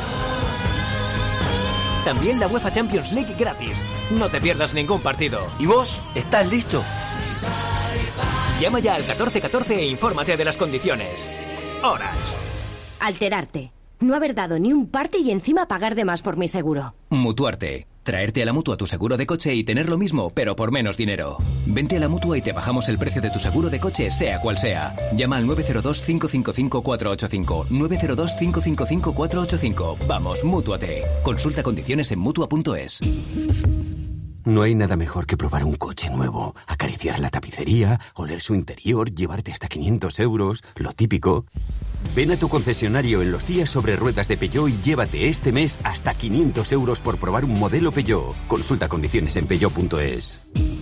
También la UEFA Champions League gratis. No te pierdas ningún partido. ¿Y vos? ¿Estás listo? Llama ya al 1414 e infórmate de las condiciones. Orange. Alterarte. No haber dado ni un parte y encima pagar de más por mi seguro. Mutuarte. Traerte a la Mutua tu seguro de coche y tener lo mismo, pero por menos dinero. Vente a la Mutua y te bajamos el precio de tu seguro de coche, sea cual sea. Llama al 902-555-485. 902-555-485. Vamos, mútuate. Consulta condiciones en Mutua.es. No hay nada mejor que probar un coche nuevo, acariciar la tapicería, oler su interior, llevarte hasta 500 euros, lo típico. Ven a tu concesionario en los días sobre ruedas de Peugeot y llévate este mes hasta 500 euros por probar un modelo Peugeot. Consulta condiciones en Peugeot.es.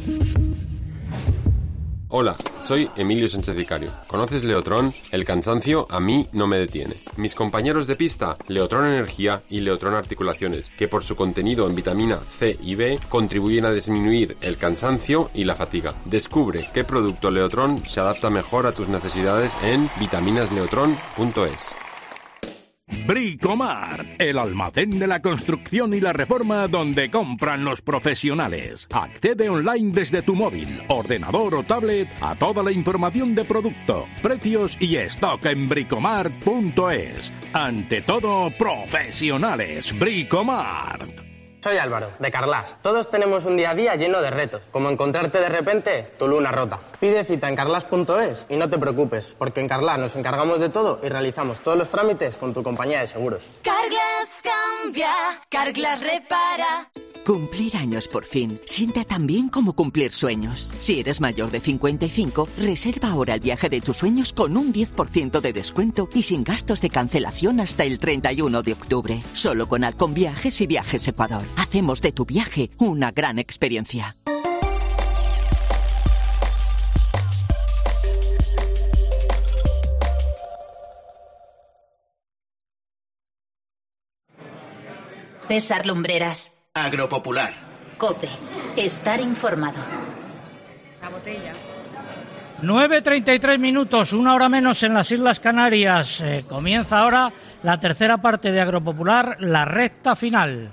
Hola, soy Emilio Sánchez Vicario. ¿Conoces Leotrón? El cansancio a mí no me detiene. Mis compañeros de pista, Leotrón Energía y Leotrón Articulaciones, que por su contenido en vitamina C y B contribuyen a disminuir el cansancio y la fatiga. Descubre qué producto Leotrón se adapta mejor a tus necesidades en vitaminasleotrón.es. Bricomart, el almacén de la construcción y la reforma donde compran los profesionales. Accede online desde tu móvil, ordenador o tablet a toda la información de producto, precios y stock en bricomart.es. Ante todo, profesionales. Bricomart. Soy Álvaro, de Carglass. Todos tenemos un día a día lleno de retos, como encontrarte de repente tu luna rota. Pide cita en carglass.es y no te preocupes, porque en Carglass nos encargamos de todo y realizamos todos los trámites con tu compañía de seguros. Carglass cambia, Carglass repara. Cumplir años por fin sienta tan bien como cumplir sueños. Si eres mayor de 55, reserva ahora el viaje de tus sueños con un 10% de descuento y sin gastos de cancelación hasta el 31 de octubre. Solo con Alcon Viajes y Viajes Ecuador. Hacemos de tu viaje una gran experiencia. César Lumbreras. Agropopular. COPE. Estar informado. La botella. 9:33 minutos, una hora menos en las Islas Canarias. Comienza ahora la tercera parte de Agropopular, la recta final.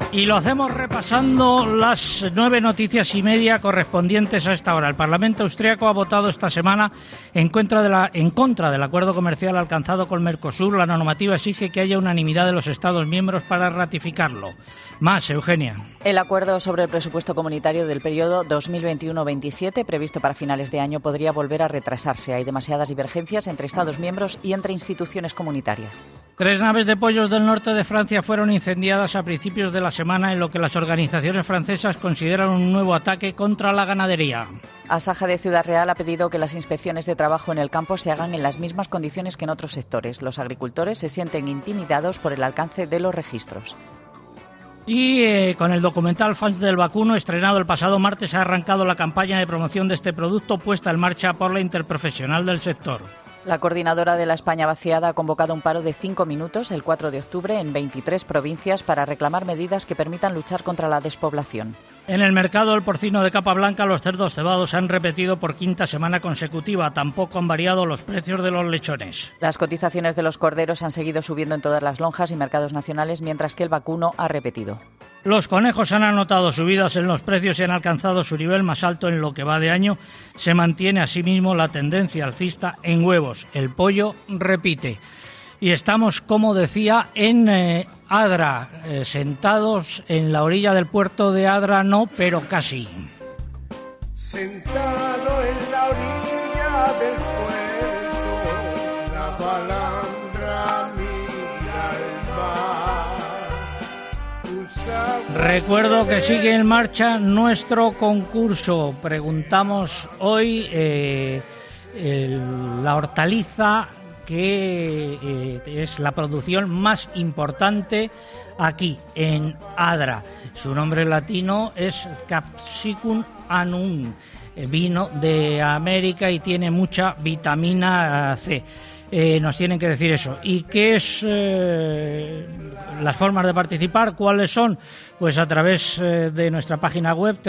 Y lo hacemos repasando las 9 noticias y media correspondientes a esta hora. El Parlamento austriaco ha votado esta semana en contra del acuerdo comercial alcanzado con Mercosur. La normativa exige que haya unanimidad de los Estados miembros para ratificarlo. Más, Eugenia. El acuerdo sobre el presupuesto comunitario del periodo 2021-27, previsto para finales de año, podría volver a retrasarse. Hay demasiadas divergencias entre Estados miembros y entre instituciones comunitarias. 3 naves de pollos del norte de Francia fueron incendiadas a principios de la semana, en lo que las organizaciones francesas consideran un nuevo ataque contra la ganadería. Asaja de Ciudad Real ha pedido que las inspecciones de trabajo en el campo se hagan en las mismas condiciones que en otros sectores. Los agricultores se sienten intimidados por el alcance de los registros. Y con el documental Fans del Vacuno, estrenado el pasado martes, ha arrancado la campaña de promoción de este producto puesta en marcha por la interprofesional del sector. La coordinadora de la España vaciada ha convocado un paro de 5 minutos el 4 de octubre en 23 provincias para reclamar medidas que permitan luchar contra la despoblación. En el mercado del porcino de capa blanca, los cerdos cebados se han repetido por quinta semana consecutiva. Tampoco han variado los precios de los lechones. Las cotizaciones de los corderos han seguido subiendo en todas las lonjas y mercados nacionales, mientras que el vacuno ha repetido. Los conejos han anotado subidas en los precios y han alcanzado su nivel más alto en lo que va de año. Se mantiene asimismo la tendencia alcista en huevos. El pollo repite. Y estamos, como decía, en Adra, sentados en la orilla del puerto de Adra, no, pero casi. Sentado en la orilla del puerto, la balandra mira el mar. Recuerdo que sigue en marcha nuestro concurso. Preguntamos hoy la hortaliza que es la producción más importante aquí en Adra. Su nombre latino es Capsicum annuum, vino de América y tiene mucha vitamina C. Nos tienen que decir eso. ¿Y qué es las formas de participar? ¿Cuáles son? Pues a través de nuestra página web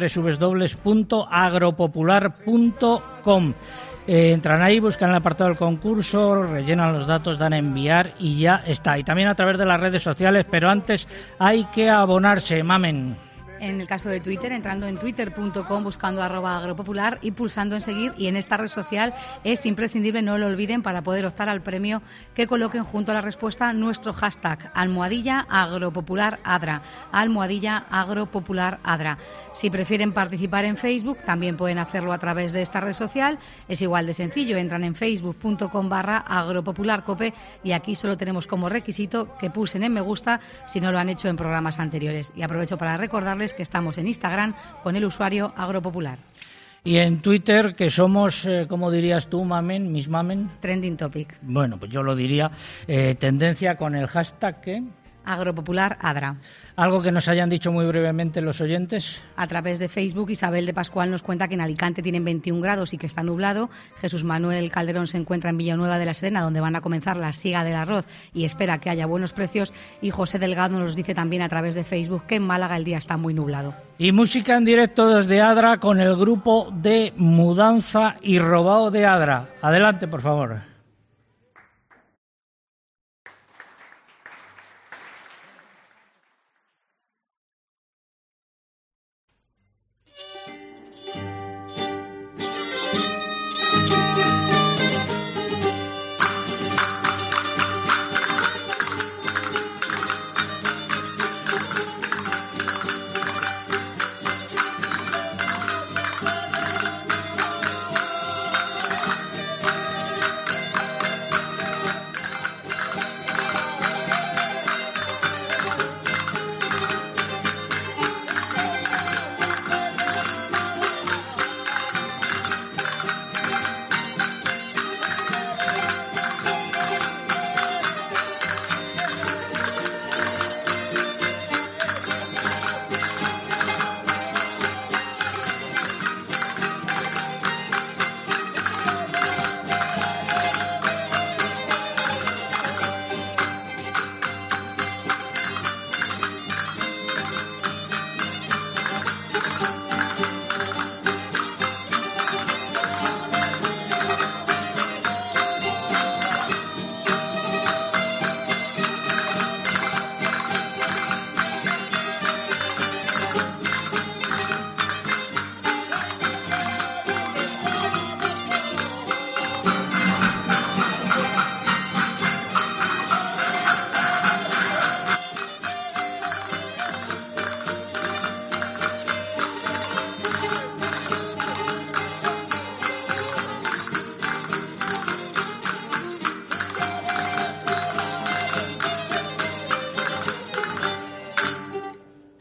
www.agropopular.com. Entran ahí, buscan el apartado del concurso, rellenan los datos, dan a enviar y ya está. Y también a través de las redes sociales, pero antes hay que abonarse, mamen. En el caso de Twitter, entrando en twitter.com, buscando @agropopular y pulsando en seguir. Y en esta red social es imprescindible, no lo olviden, para poder optar al premio, que coloquen junto a la respuesta nuestro hashtag #AgropopularAdra, #AgropopularAdra. Si prefieren participar en Facebook, también pueden hacerlo a través de esta red social. Es igual de sencillo, entran en facebook.com/agropopularcope y aquí solo tenemos como requisito que pulsen en me gusta si no lo han hecho en programas anteriores. Y aprovecho para recordarles que estamos en Instagram con el usuario Agropopular. Y en Twitter, que somos, ¿cómo dirías tú, mamen, Miss Mamen? Trending Topic. Bueno, pues yo lo diría tendencia con el hashtag, ¿qué? @agropopular_adra. ¿Algo que nos hayan dicho muy brevemente los oyentes? A través de Facebook, Isabel de Pascual nos cuenta que en Alicante tienen 21 grados y que está nublado. Jesús Manuel Calderón se encuentra en Villanueva de la Serena, donde van a comenzar la siega del arroz y espera que haya buenos precios. Y José Delgado nos dice también a través de Facebook que en Málaga el día está muy nublado. Y música en directo desde Adra con el grupo de Mudanza y Robao de Adra. Adelante, por favor.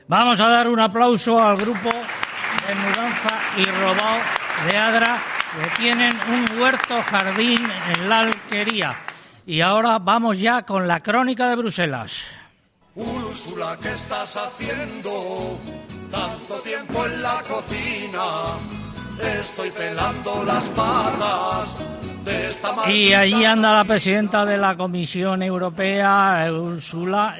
Vamos a dar un aplauso al grupo de Mudanza y Robao de Adra, que tienen un huerto jardín en la Alquería. Y ahora vamos ya con la crónica de Bruselas. Úrsula, ¿qué estás haciendo? Tanto tiempo en la cocina. Estoy pelando las patas de esta maldita... Y allí anda la presidenta de la Comisión Europea, Úrsula,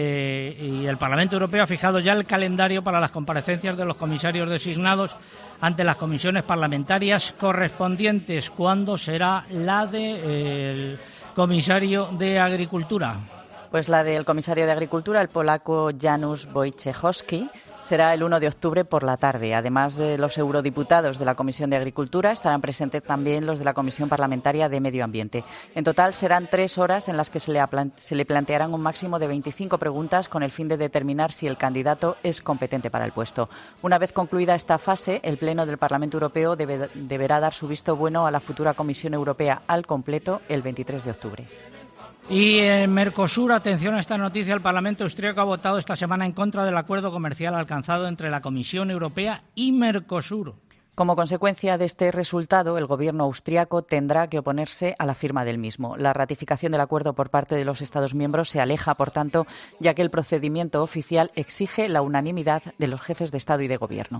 y el Parlamento Europeo ha fijado ya el calendario para las comparecencias de los comisarios designados ante las comisiones parlamentarias correspondientes. ¿Cuándo será la del comisario de Agricultura? Pues la del comisario de Agricultura, el polaco Janusz Wojciechowski, será el 1 de octubre por la tarde. Además de los eurodiputados de la Comisión de Agricultura, estarán presentes también los de la Comisión Parlamentaria de Medio Ambiente. En total serán 3 horas en las que se le plantearán un máximo de 25 preguntas con el fin de determinar si el candidato es competente para el puesto. Una vez concluida esta fase, el Pleno del Parlamento Europeo deberá dar su visto bueno a la futura Comisión Europea al completo el 23 de octubre. Y en Mercosur, atención a esta noticia, el Parlamento austríaco ha votado esta semana en contra del acuerdo comercial alcanzado entre la Comisión Europea y Mercosur. Como consecuencia de este resultado, el gobierno austriaco tendrá que oponerse a la firma del mismo. La ratificación del acuerdo por parte de los Estados miembros se aleja, por tanto, ya que el procedimiento oficial exige la unanimidad de los jefes de Estado y de Gobierno.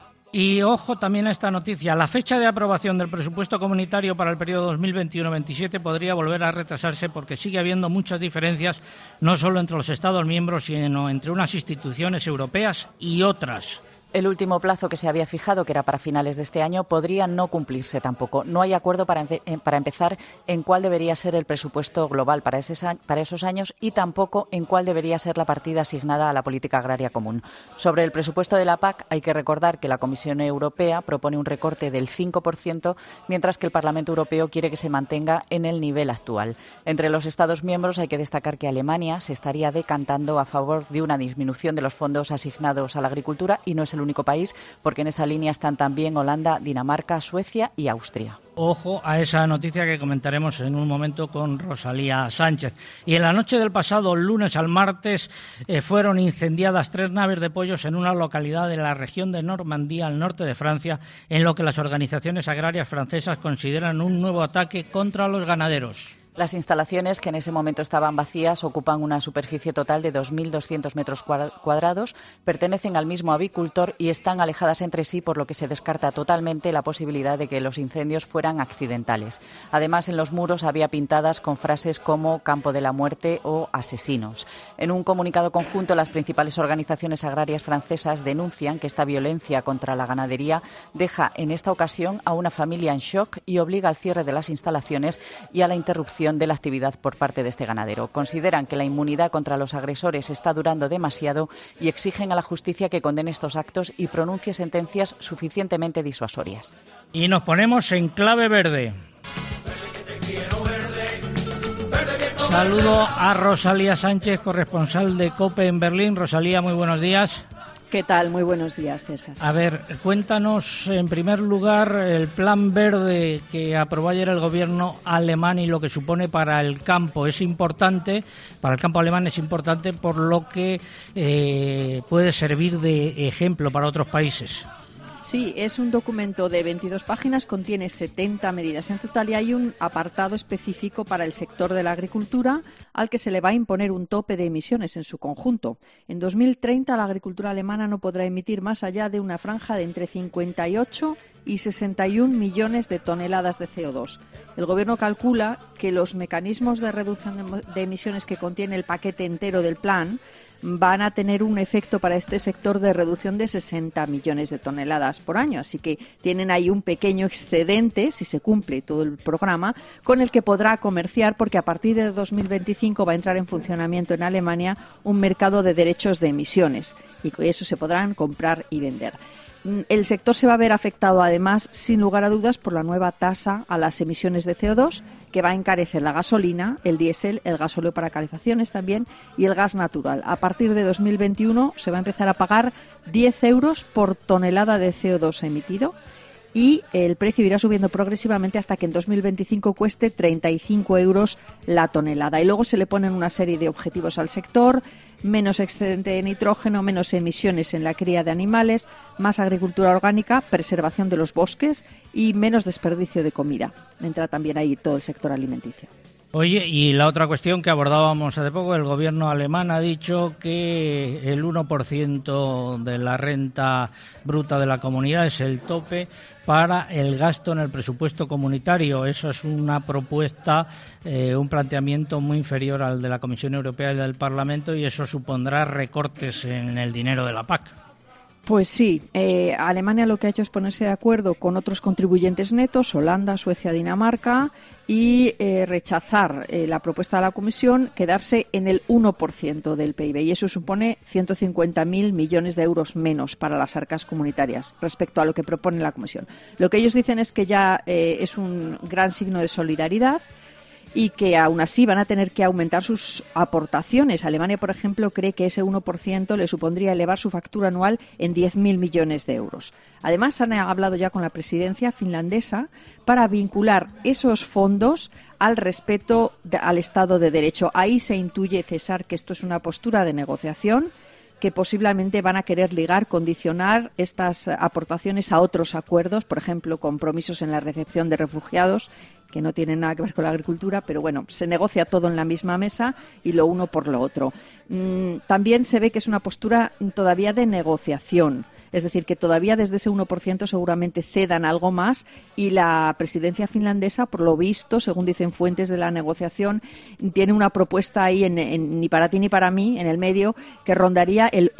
Y ojo también a esta noticia, la fecha de aprobación del presupuesto comunitario para el periodo 2021-27 podría volver a retrasarse porque sigue habiendo muchas diferencias, no solo entre los Estados miembros, sino entre unas instituciones europeas y otras. El último plazo que se había fijado, que era para finales de este año, podría no cumplirse tampoco. No hay acuerdo para empezar en cuál debería ser el presupuesto global para esos años y tampoco en cuál debería ser la partida asignada a la política agraria común. Sobre el presupuesto de la PAC hay que recordar que la Comisión Europea propone un recorte del 5%, mientras que el Parlamento Europeo quiere que se mantenga en el nivel actual. Entre los Estados miembros hay que destacar que Alemania se estaría decantando a favor de una disminución de los fondos asignados a la agricultura y no es el único país, porque en esa línea están también Holanda, Dinamarca, Suecia y Austria. Ojo a esa noticia que comentaremos en un momento con Rosalía Sánchez. Y en la noche del pasado lunes al martes fueron incendiadas 3 naves de pollos en una localidad de la región de Normandía, al norte de Francia, en lo que las organizaciones agrarias francesas consideran un nuevo ataque contra los ganaderos. Las instalaciones, que en ese momento estaban vacías, ocupan una superficie total de 2.200 metros cuadrados, pertenecen al mismo avicultor y están alejadas entre sí, por lo que se descarta totalmente la posibilidad de que los incendios fueran accidentales. Además, en los muros había pintadas con frases como «Campo de la muerte» o «Asesinos». En un comunicado conjunto, las principales organizaciones agrarias francesas denuncian que esta violencia contra la ganadería deja en esta ocasión a una familia en shock y obliga al cierre de las instalaciones y a la interrupción de la actividad por parte de este ganadero. Consideran que la inmunidad contra los agresores está durando demasiado y exigen a la justicia que condene estos actos y pronuncie sentencias suficientemente disuasorias. Y nos ponemos en clave verde. Saludo a Rosalía Sánchez, corresponsal de COPE en Berlín. Rosalía, muy buenos días. ¿Qué tal? Muy buenos días, César. A ver, cuéntanos en primer lugar el plan verde que aprobó ayer el gobierno alemán y lo que supone para el campo. Es importante, para el campo alemán es importante por lo que puede servir de ejemplo para otros países. Sí, es un documento de 22 páginas, contiene 70 medidas en total y hay un apartado específico para el sector de la agricultura al que se le va a imponer un tope de emisiones en su conjunto. En 2030 la agricultura alemana no podrá emitir más allá de una franja de entre 58 y 61 millones de toneladas de CO2. El Gobierno calcula que los mecanismos de reducción de emisiones que contiene el paquete entero del plan van a tener un efecto para este sector de reducción de 60 millones de toneladas por año. Así que tienen ahí un pequeño excedente, si se cumple todo el programa, con el que podrá comerciar, porque a partir de 2025 va a entrar en funcionamiento en Alemania un mercado de derechos de emisiones y con eso se podrán comprar y vender. El sector se va a ver afectado, además, sin lugar a dudas, por la nueva tasa a las emisiones de CO2, que va a encarecer la gasolina, el diésel, el gasóleo para calefacciones también y el gas natural. A partir de 2021 se va a empezar a pagar 10 euros por tonelada de CO2 emitido y el precio irá subiendo progresivamente hasta que en 2025 cueste 35 euros la tonelada. Y luego se le ponen una serie de objetivos al sector: menos excedente de nitrógeno, menos emisiones en la cría de animales, más agricultura orgánica, preservación de los bosques y menos desperdicio de comida. Entra también ahí todo el sector alimenticio. Oye, y la otra cuestión que abordábamos hace poco, el gobierno alemán ha dicho que el 1% de la renta bruta de la comunidad es el tope para el gasto en el presupuesto comunitario. Eso es una propuesta, un planteamiento muy inferior al de la Comisión Europea y del Parlamento, y eso supondrá recortes en el dinero de la PAC. Pues sí, Alemania lo que ha hecho es ponerse de acuerdo con otros contribuyentes netos, Holanda, Suecia, Dinamarca, y rechazar la propuesta de la Comisión, quedarse en el 1% del PIB. Y eso supone 150.000 millones de euros menos para las arcas comunitarias respecto a lo que propone la Comisión. Lo que ellos dicen es que ya es un gran signo de solidaridad y que aún así van a tener que aumentar sus aportaciones. Alemania, por ejemplo, cree que ese 1% le supondría elevar su factura anual en 10.000 millones de euros. Además, han hablado ya con la presidencia finlandesa para vincular esos fondos al respeto al Estado de Derecho. Ahí se intuye, César, que esto es una postura de negociación, que posiblemente van a querer condicionar estas aportaciones a otros acuerdos, por ejemplo, compromisos en la recepción de refugiados, que no tienen nada que ver con la agricultura, pero bueno, se negocia todo en la misma mesa y lo uno por lo otro. También se ve que es una postura todavía de negociación. Es decir, que todavía desde ese 1% seguramente cedan algo más, y la presidencia finlandesa, por lo visto, según dicen fuentes de la negociación, tiene una propuesta ahí ni para ti ni para mí, en el medio, que rondaría el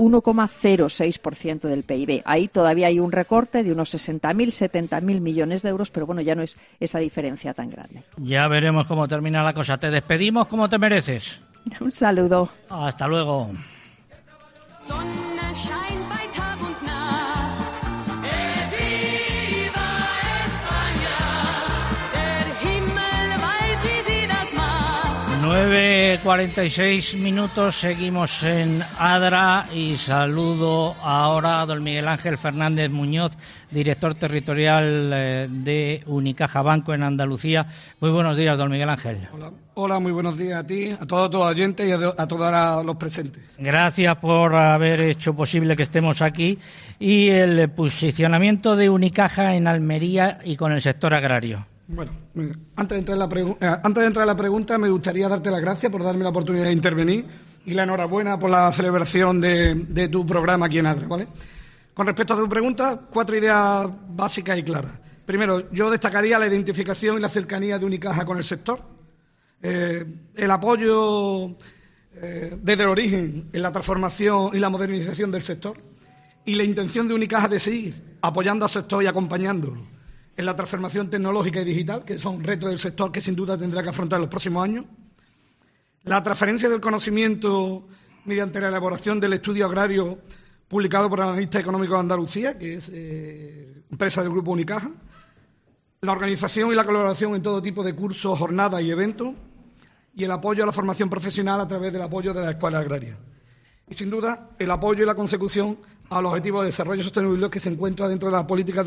1,06% del PIB. Ahí todavía hay un recorte de unos 60.000, 70.000 millones de euros, pero bueno, ya no es esa diferencia tan grande. Ya veremos cómo termina la cosa. Te despedimos como te mereces. Un saludo. Hasta luego. Sonnenschein bei Tag und Nacht. 9:46 minutos, seguimos en Adra y saludo ahora a don Miguel Ángel Fernández Muñoz, director territorial de Unicaja Banco en Andalucía. Muy buenos días, don Miguel Ángel. Hola, muy buenos días a ti, a todos los oyentes y a todos los presentes. Gracias por haber hecho posible que estemos aquí. Y el posicionamiento de Unicaja en Almería y con el sector agrario. Bueno, antes de entrar a la pregunta, me gustaría darte las gracias por darme la oportunidad de intervenir y la enhorabuena por la celebración de tu programa aquí en Adra, ¿vale? Con respecto a tu pregunta, 4 ideas básicas y claras. Primero, yo destacaría la identificación y la cercanía de Unicaja con el sector, el apoyo desde el origen en la transformación y la modernización del sector, y la intención de Unicaja de seguir apoyando al sector y acompañándolo en la transformación tecnológica y digital, que son retos del sector que sin duda tendrá que afrontar en los próximos años. La transferencia del conocimiento mediante la elaboración del estudio agrario publicado por el Analista Económico de Andalucía, que es empresa del Grupo Unicaja. La organización y la colaboración en todo tipo de cursos, jornadas y eventos. Y el apoyo a la formación profesional a través del apoyo de la escuela agraria. Y sin duda, el apoyo y la consecución a los objetivos de desarrollo sostenible que se encuentra dentro de la política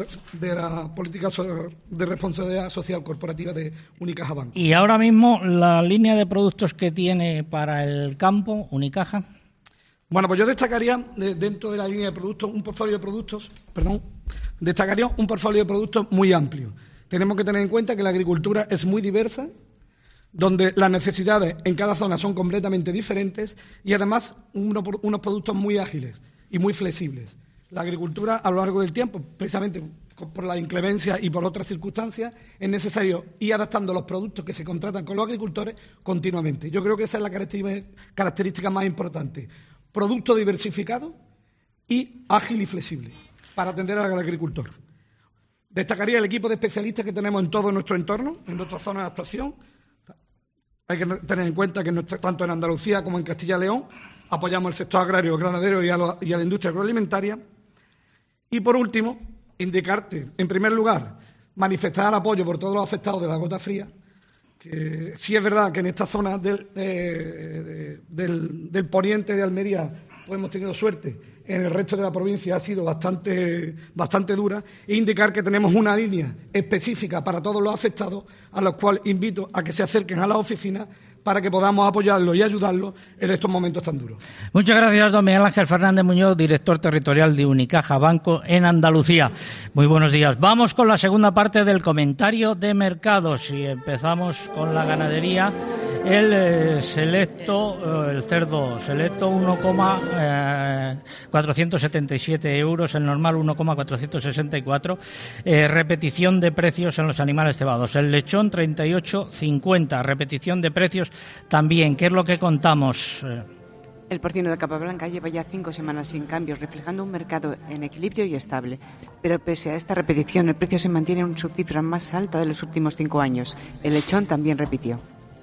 de responsabilidad social corporativa de Unicaja Banco. Y ahora mismo, la línea de productos que tiene para el campo Unicaja. Bueno, pues yo destacaría dentro de la línea de productos un portfolio de productos muy amplio. Tenemos que tener en cuenta que la agricultura es muy diversa, donde las necesidades en cada zona son completamente diferentes y además unos productos muy ágiles y muy flexibles. La agricultura a lo largo del tiempo, precisamente por la inclemencia y por otras circunstancias, es necesario ir adaptando los productos que se contratan con los agricultores continuamente. Yo creo que esa es la característica más importante. Producto diversificado y ágil y flexible para atender al agricultor. Destacaría el equipo de especialistas que tenemos en todo nuestro entorno, en nuestra zona de actuación. Hay que tener en cuenta que tanto en Andalucía como en Castilla y León apoyamos el sector agrario, ganadero y a la industria agroalimentaria. Y por último, indicarte, en primer lugar, manifestar el apoyo por todos los afectados de la gota fría, que sí es verdad que en esta zona del poniente de Almería pues hemos tenido suerte en el resto de la provincia ha sido bastante dura, e indicar que tenemos una línea específica para todos los afectados, a los cuales invito a que se acerquen a la oficina para que podamos apoyarlos y ayudarlos en estos momentos tan duros. Muchas gracias, don Miguel Ángel Fernández Muñoz, director territorial de Unicaja Banco en Andalucía. Muy buenos días. Vamos con la segunda parte del comentario de mercados y empezamos con la ganadería. El cerdo selecto 1,477 euros, el normal 1,464, repetición de precios en los animales cebados. El lechón 38,50, repetición de precios también. ¿Qué es lo que contamos? El porcino de capa blanca lleva ya 5 semanas sin cambios, reflejando un mercado en equilibrio y estable. Pero pese a esta repetición, el precio se mantiene en su cifra más alta de los últimos 5 años. El lechón también repitió.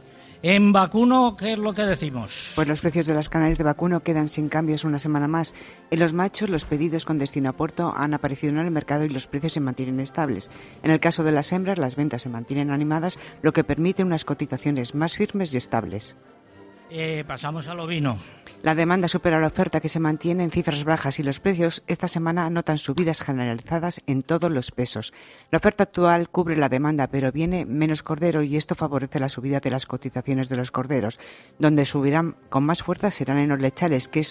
En vacuno, ¿qué es lo que decimos? Pues los precios de las canales de vacuno quedan sin cambios una semana más. En los machos, los pedidos con destino a puerto han aparecido en el mercado y los precios se mantienen estables. En el caso de las hembras, las ventas se mantienen animadas, lo que permite unas cotizaciones más firmes y estables. Pasamos al ovino. La demanda supera la oferta, que se mantiene en cifras bajas, y los precios esta semana anotan subidas generalizadas en todos los pesos. La oferta actual cubre la demanda, pero viene menos cordero y esto favorece la subida de las cotizaciones de los corderos. Donde subirán con más fuerza serán en los lechales, que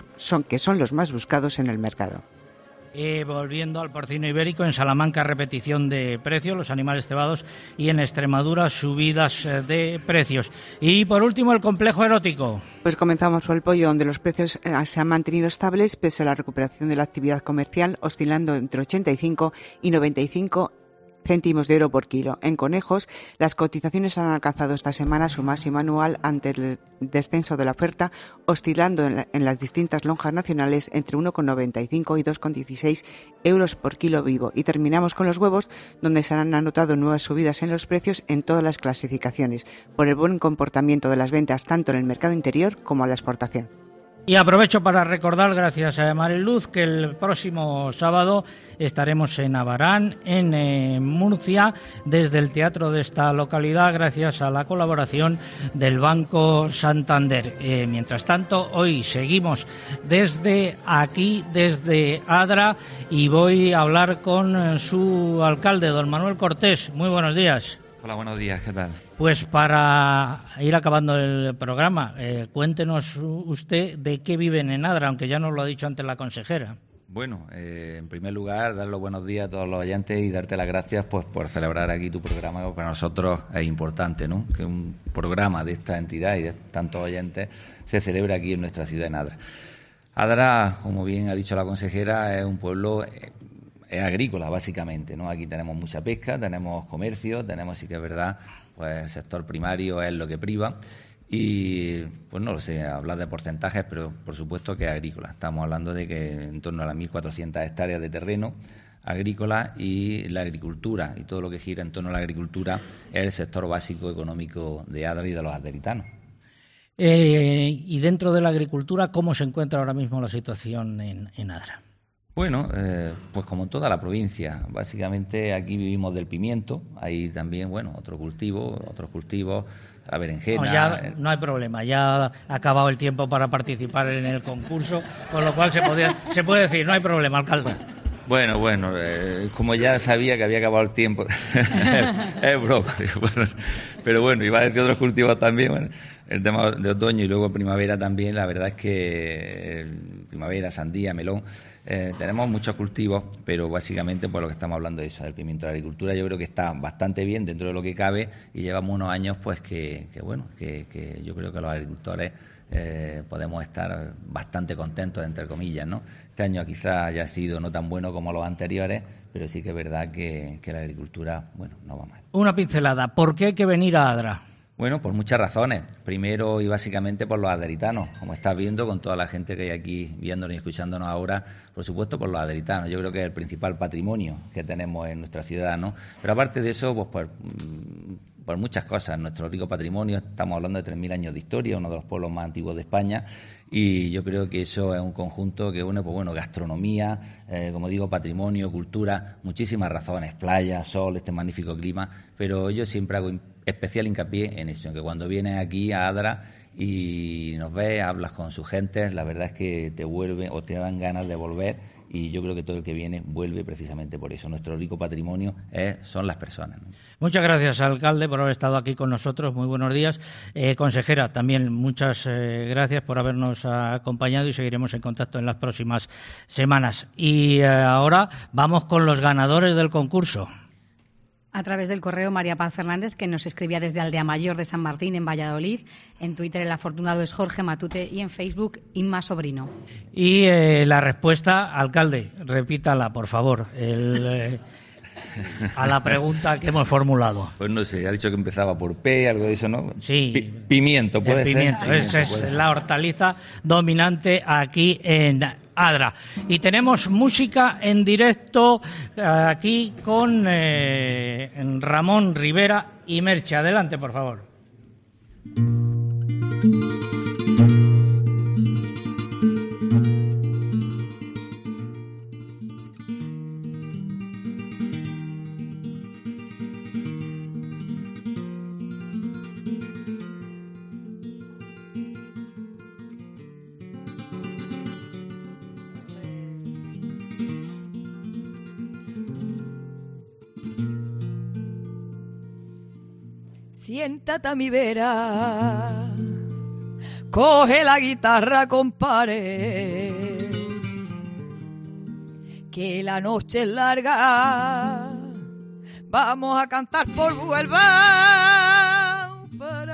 son los más buscados en el mercado. Volviendo al porcino ibérico, en Salamanca repetición de precios, los animales cebados, y en Extremadura subidas de precios. Y por último, el complejo erótico. Pues comenzamos por el pollo, donde los precios se han mantenido estables pese a la recuperación de la actividad comercial, oscilando entre 85 y 95 céntimos de euro por kilo. En conejos, las cotizaciones han alcanzado esta semana su máximo anual ante el descenso de la oferta, oscilando en las distintas lonjas nacionales entre 1,95 y 2,16 euros por kilo vivo. Y terminamos con los huevos, donde se han anotado nuevas subidas en los precios en todas las clasificaciones, por el buen comportamiento de las ventas tanto en el mercado interior como a la exportación. Y aprovecho para recordar, gracias a Mariluz, que el próximo sábado estaremos en Abarán, en Murcia, desde el teatro de esta localidad, gracias a la colaboración del Banco Santander. Mientras tanto, hoy seguimos desde aquí, desde Adra, y voy a hablar con su alcalde, don Manuel Cortés. Muy buenos días. Hola, buenos días, ¿qué tal? Pues para ir acabando el programa, cuéntenos usted de qué viven en Adra, aunque ya nos lo ha dicho antes la consejera. Bueno, en primer lugar, dar los buenos días a todos los oyentes y darte las gracias pues por celebrar aquí tu programa, que para nosotros es importante, ¿no? Que un programa de esta entidad y de tantos oyentes se celebre aquí en nuestra ciudad, en Adra. Adra, como bien ha dicho la consejera, es un pueblo... es agrícola, básicamente, ¿no? Aquí tenemos mucha pesca, tenemos comercio, tenemos, sí que es verdad, pues el sector primario es lo que priva y, pues no lo sé, hablar de porcentajes, pero por supuesto que es agrícola. Estamos hablando de que en torno a las 1.400 hectáreas de terreno agrícola, y la agricultura y todo lo que gira en torno a la agricultura es el sector básico económico de Adra y de los aderitanos. Y dentro de la agricultura, ¿cómo se encuentra ahora mismo la situación en Adra? Bueno, pues como en toda la provincia, básicamente aquí vivimos del pimiento, hay también, bueno, otros cultivos, la berenjena. No, ya no hay problema, ya ha acabado el tiempo para participar en el concurso, con lo cual se puede decir, no hay problema, alcalde. Bueno, como ya sabía que había acabado el tiempo, es broma, bueno, pero bueno, iba a decir otros cultivos también, bueno, el tema de otoño y luego primavera también, la verdad es que primavera, sandía, melón, tenemos muchos cultivos, pero básicamente por lo que estamos hablando de eso, del pimiento de la agricultura, yo creo que está bastante bien dentro de lo que cabe y llevamos unos años pues que yo creo que los agricultores podemos estar bastante contentos, entre comillas, ¿no? Este año quizás haya sido no tan bueno como los anteriores, pero sí que es verdad que la agricultura, bueno, no va mal. Una pincelada, ¿por qué hay que venir a Adra? Bueno, por muchas razones. Primero y básicamente por los aderitanos, como estás viendo con toda la gente que hay aquí viéndonos y escuchándonos ahora, por supuesto por los aderitanos. Yo creo que es el principal patrimonio que tenemos en nuestra ciudad, ¿no? Pero aparte de eso, pues por muchas cosas. Nuestro rico patrimonio, estamos hablando de 3.000 años de historia, uno de los pueblos más antiguos de España, y yo creo que eso es un conjunto que une, pues bueno, gastronomía, como digo, patrimonio, cultura, muchísimas razones, playa, sol, este magnífico clima, pero yo siempre hago especial hincapié en eso, en que cuando vienes aquí a Adra y nos ves, hablas con su gente, la verdad es que te vuelve o te dan ganas de volver, y yo creo que todo el que viene vuelve precisamente por eso. Nuestro rico patrimonio son las personas, ¿no? Muchas gracias, alcalde, por haber estado aquí con nosotros. Muy buenos días. Consejera, también muchas gracias por habernos acompañado y seguiremos en contacto en las próximas semanas. Y ahora vamos con los ganadores del concurso. A través del correo, María Paz Fernández, que nos escribía desde Aldea Mayor de San Martín, en Valladolid. En Twitter, el afortunado es Jorge Matute, y en Facebook, Inma Sobrino. Y la respuesta, alcalde, repítala, por favor, a la pregunta que hemos formulado. Pues no sé, ha dicho que empezaba por P, algo de eso, ¿no? Sí. Pimiento, puede ser. Pimiento, esa es la hortaliza dominante aquí en Adra. Y tenemos música en directo aquí con Ramón Rivera y Merche. Adelante, por favor. Siéntate a mi vera, coge la guitarra, compadre, que la noche es larga, vamos a cantar por Huelva para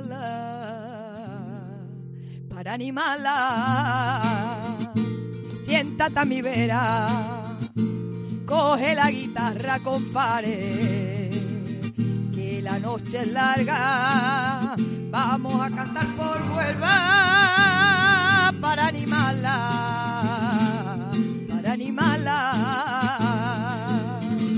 animarla, siéntate a mi vera, coge la guitarra, compadre, la noche es larga, vamos a cantar por Huelva para animarla, para animarla.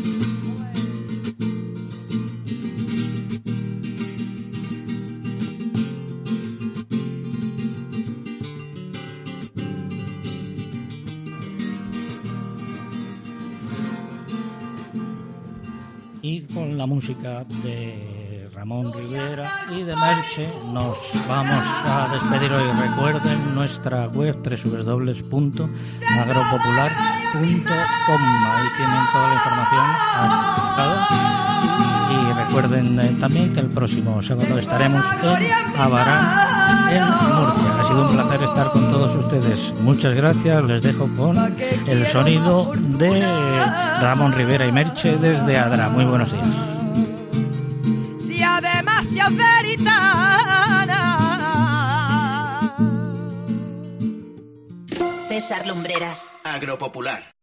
Y con la música de Ramón Rivera y de Merche nos vamos a despedir hoy. Recuerden nuestra web www.agropopular.com, ahí tienen toda la información actualizada. Y recuerden también que el próximo sábado estaremos en Abarán, en Murcia. Ha sido un placer estar con todos ustedes. Muchas gracias. Les dejo con el sonido de Ramón Rivera y Merche desde Adra. Muy buenos días. Si además ya es veritana. César Lumbreras. Agropopular.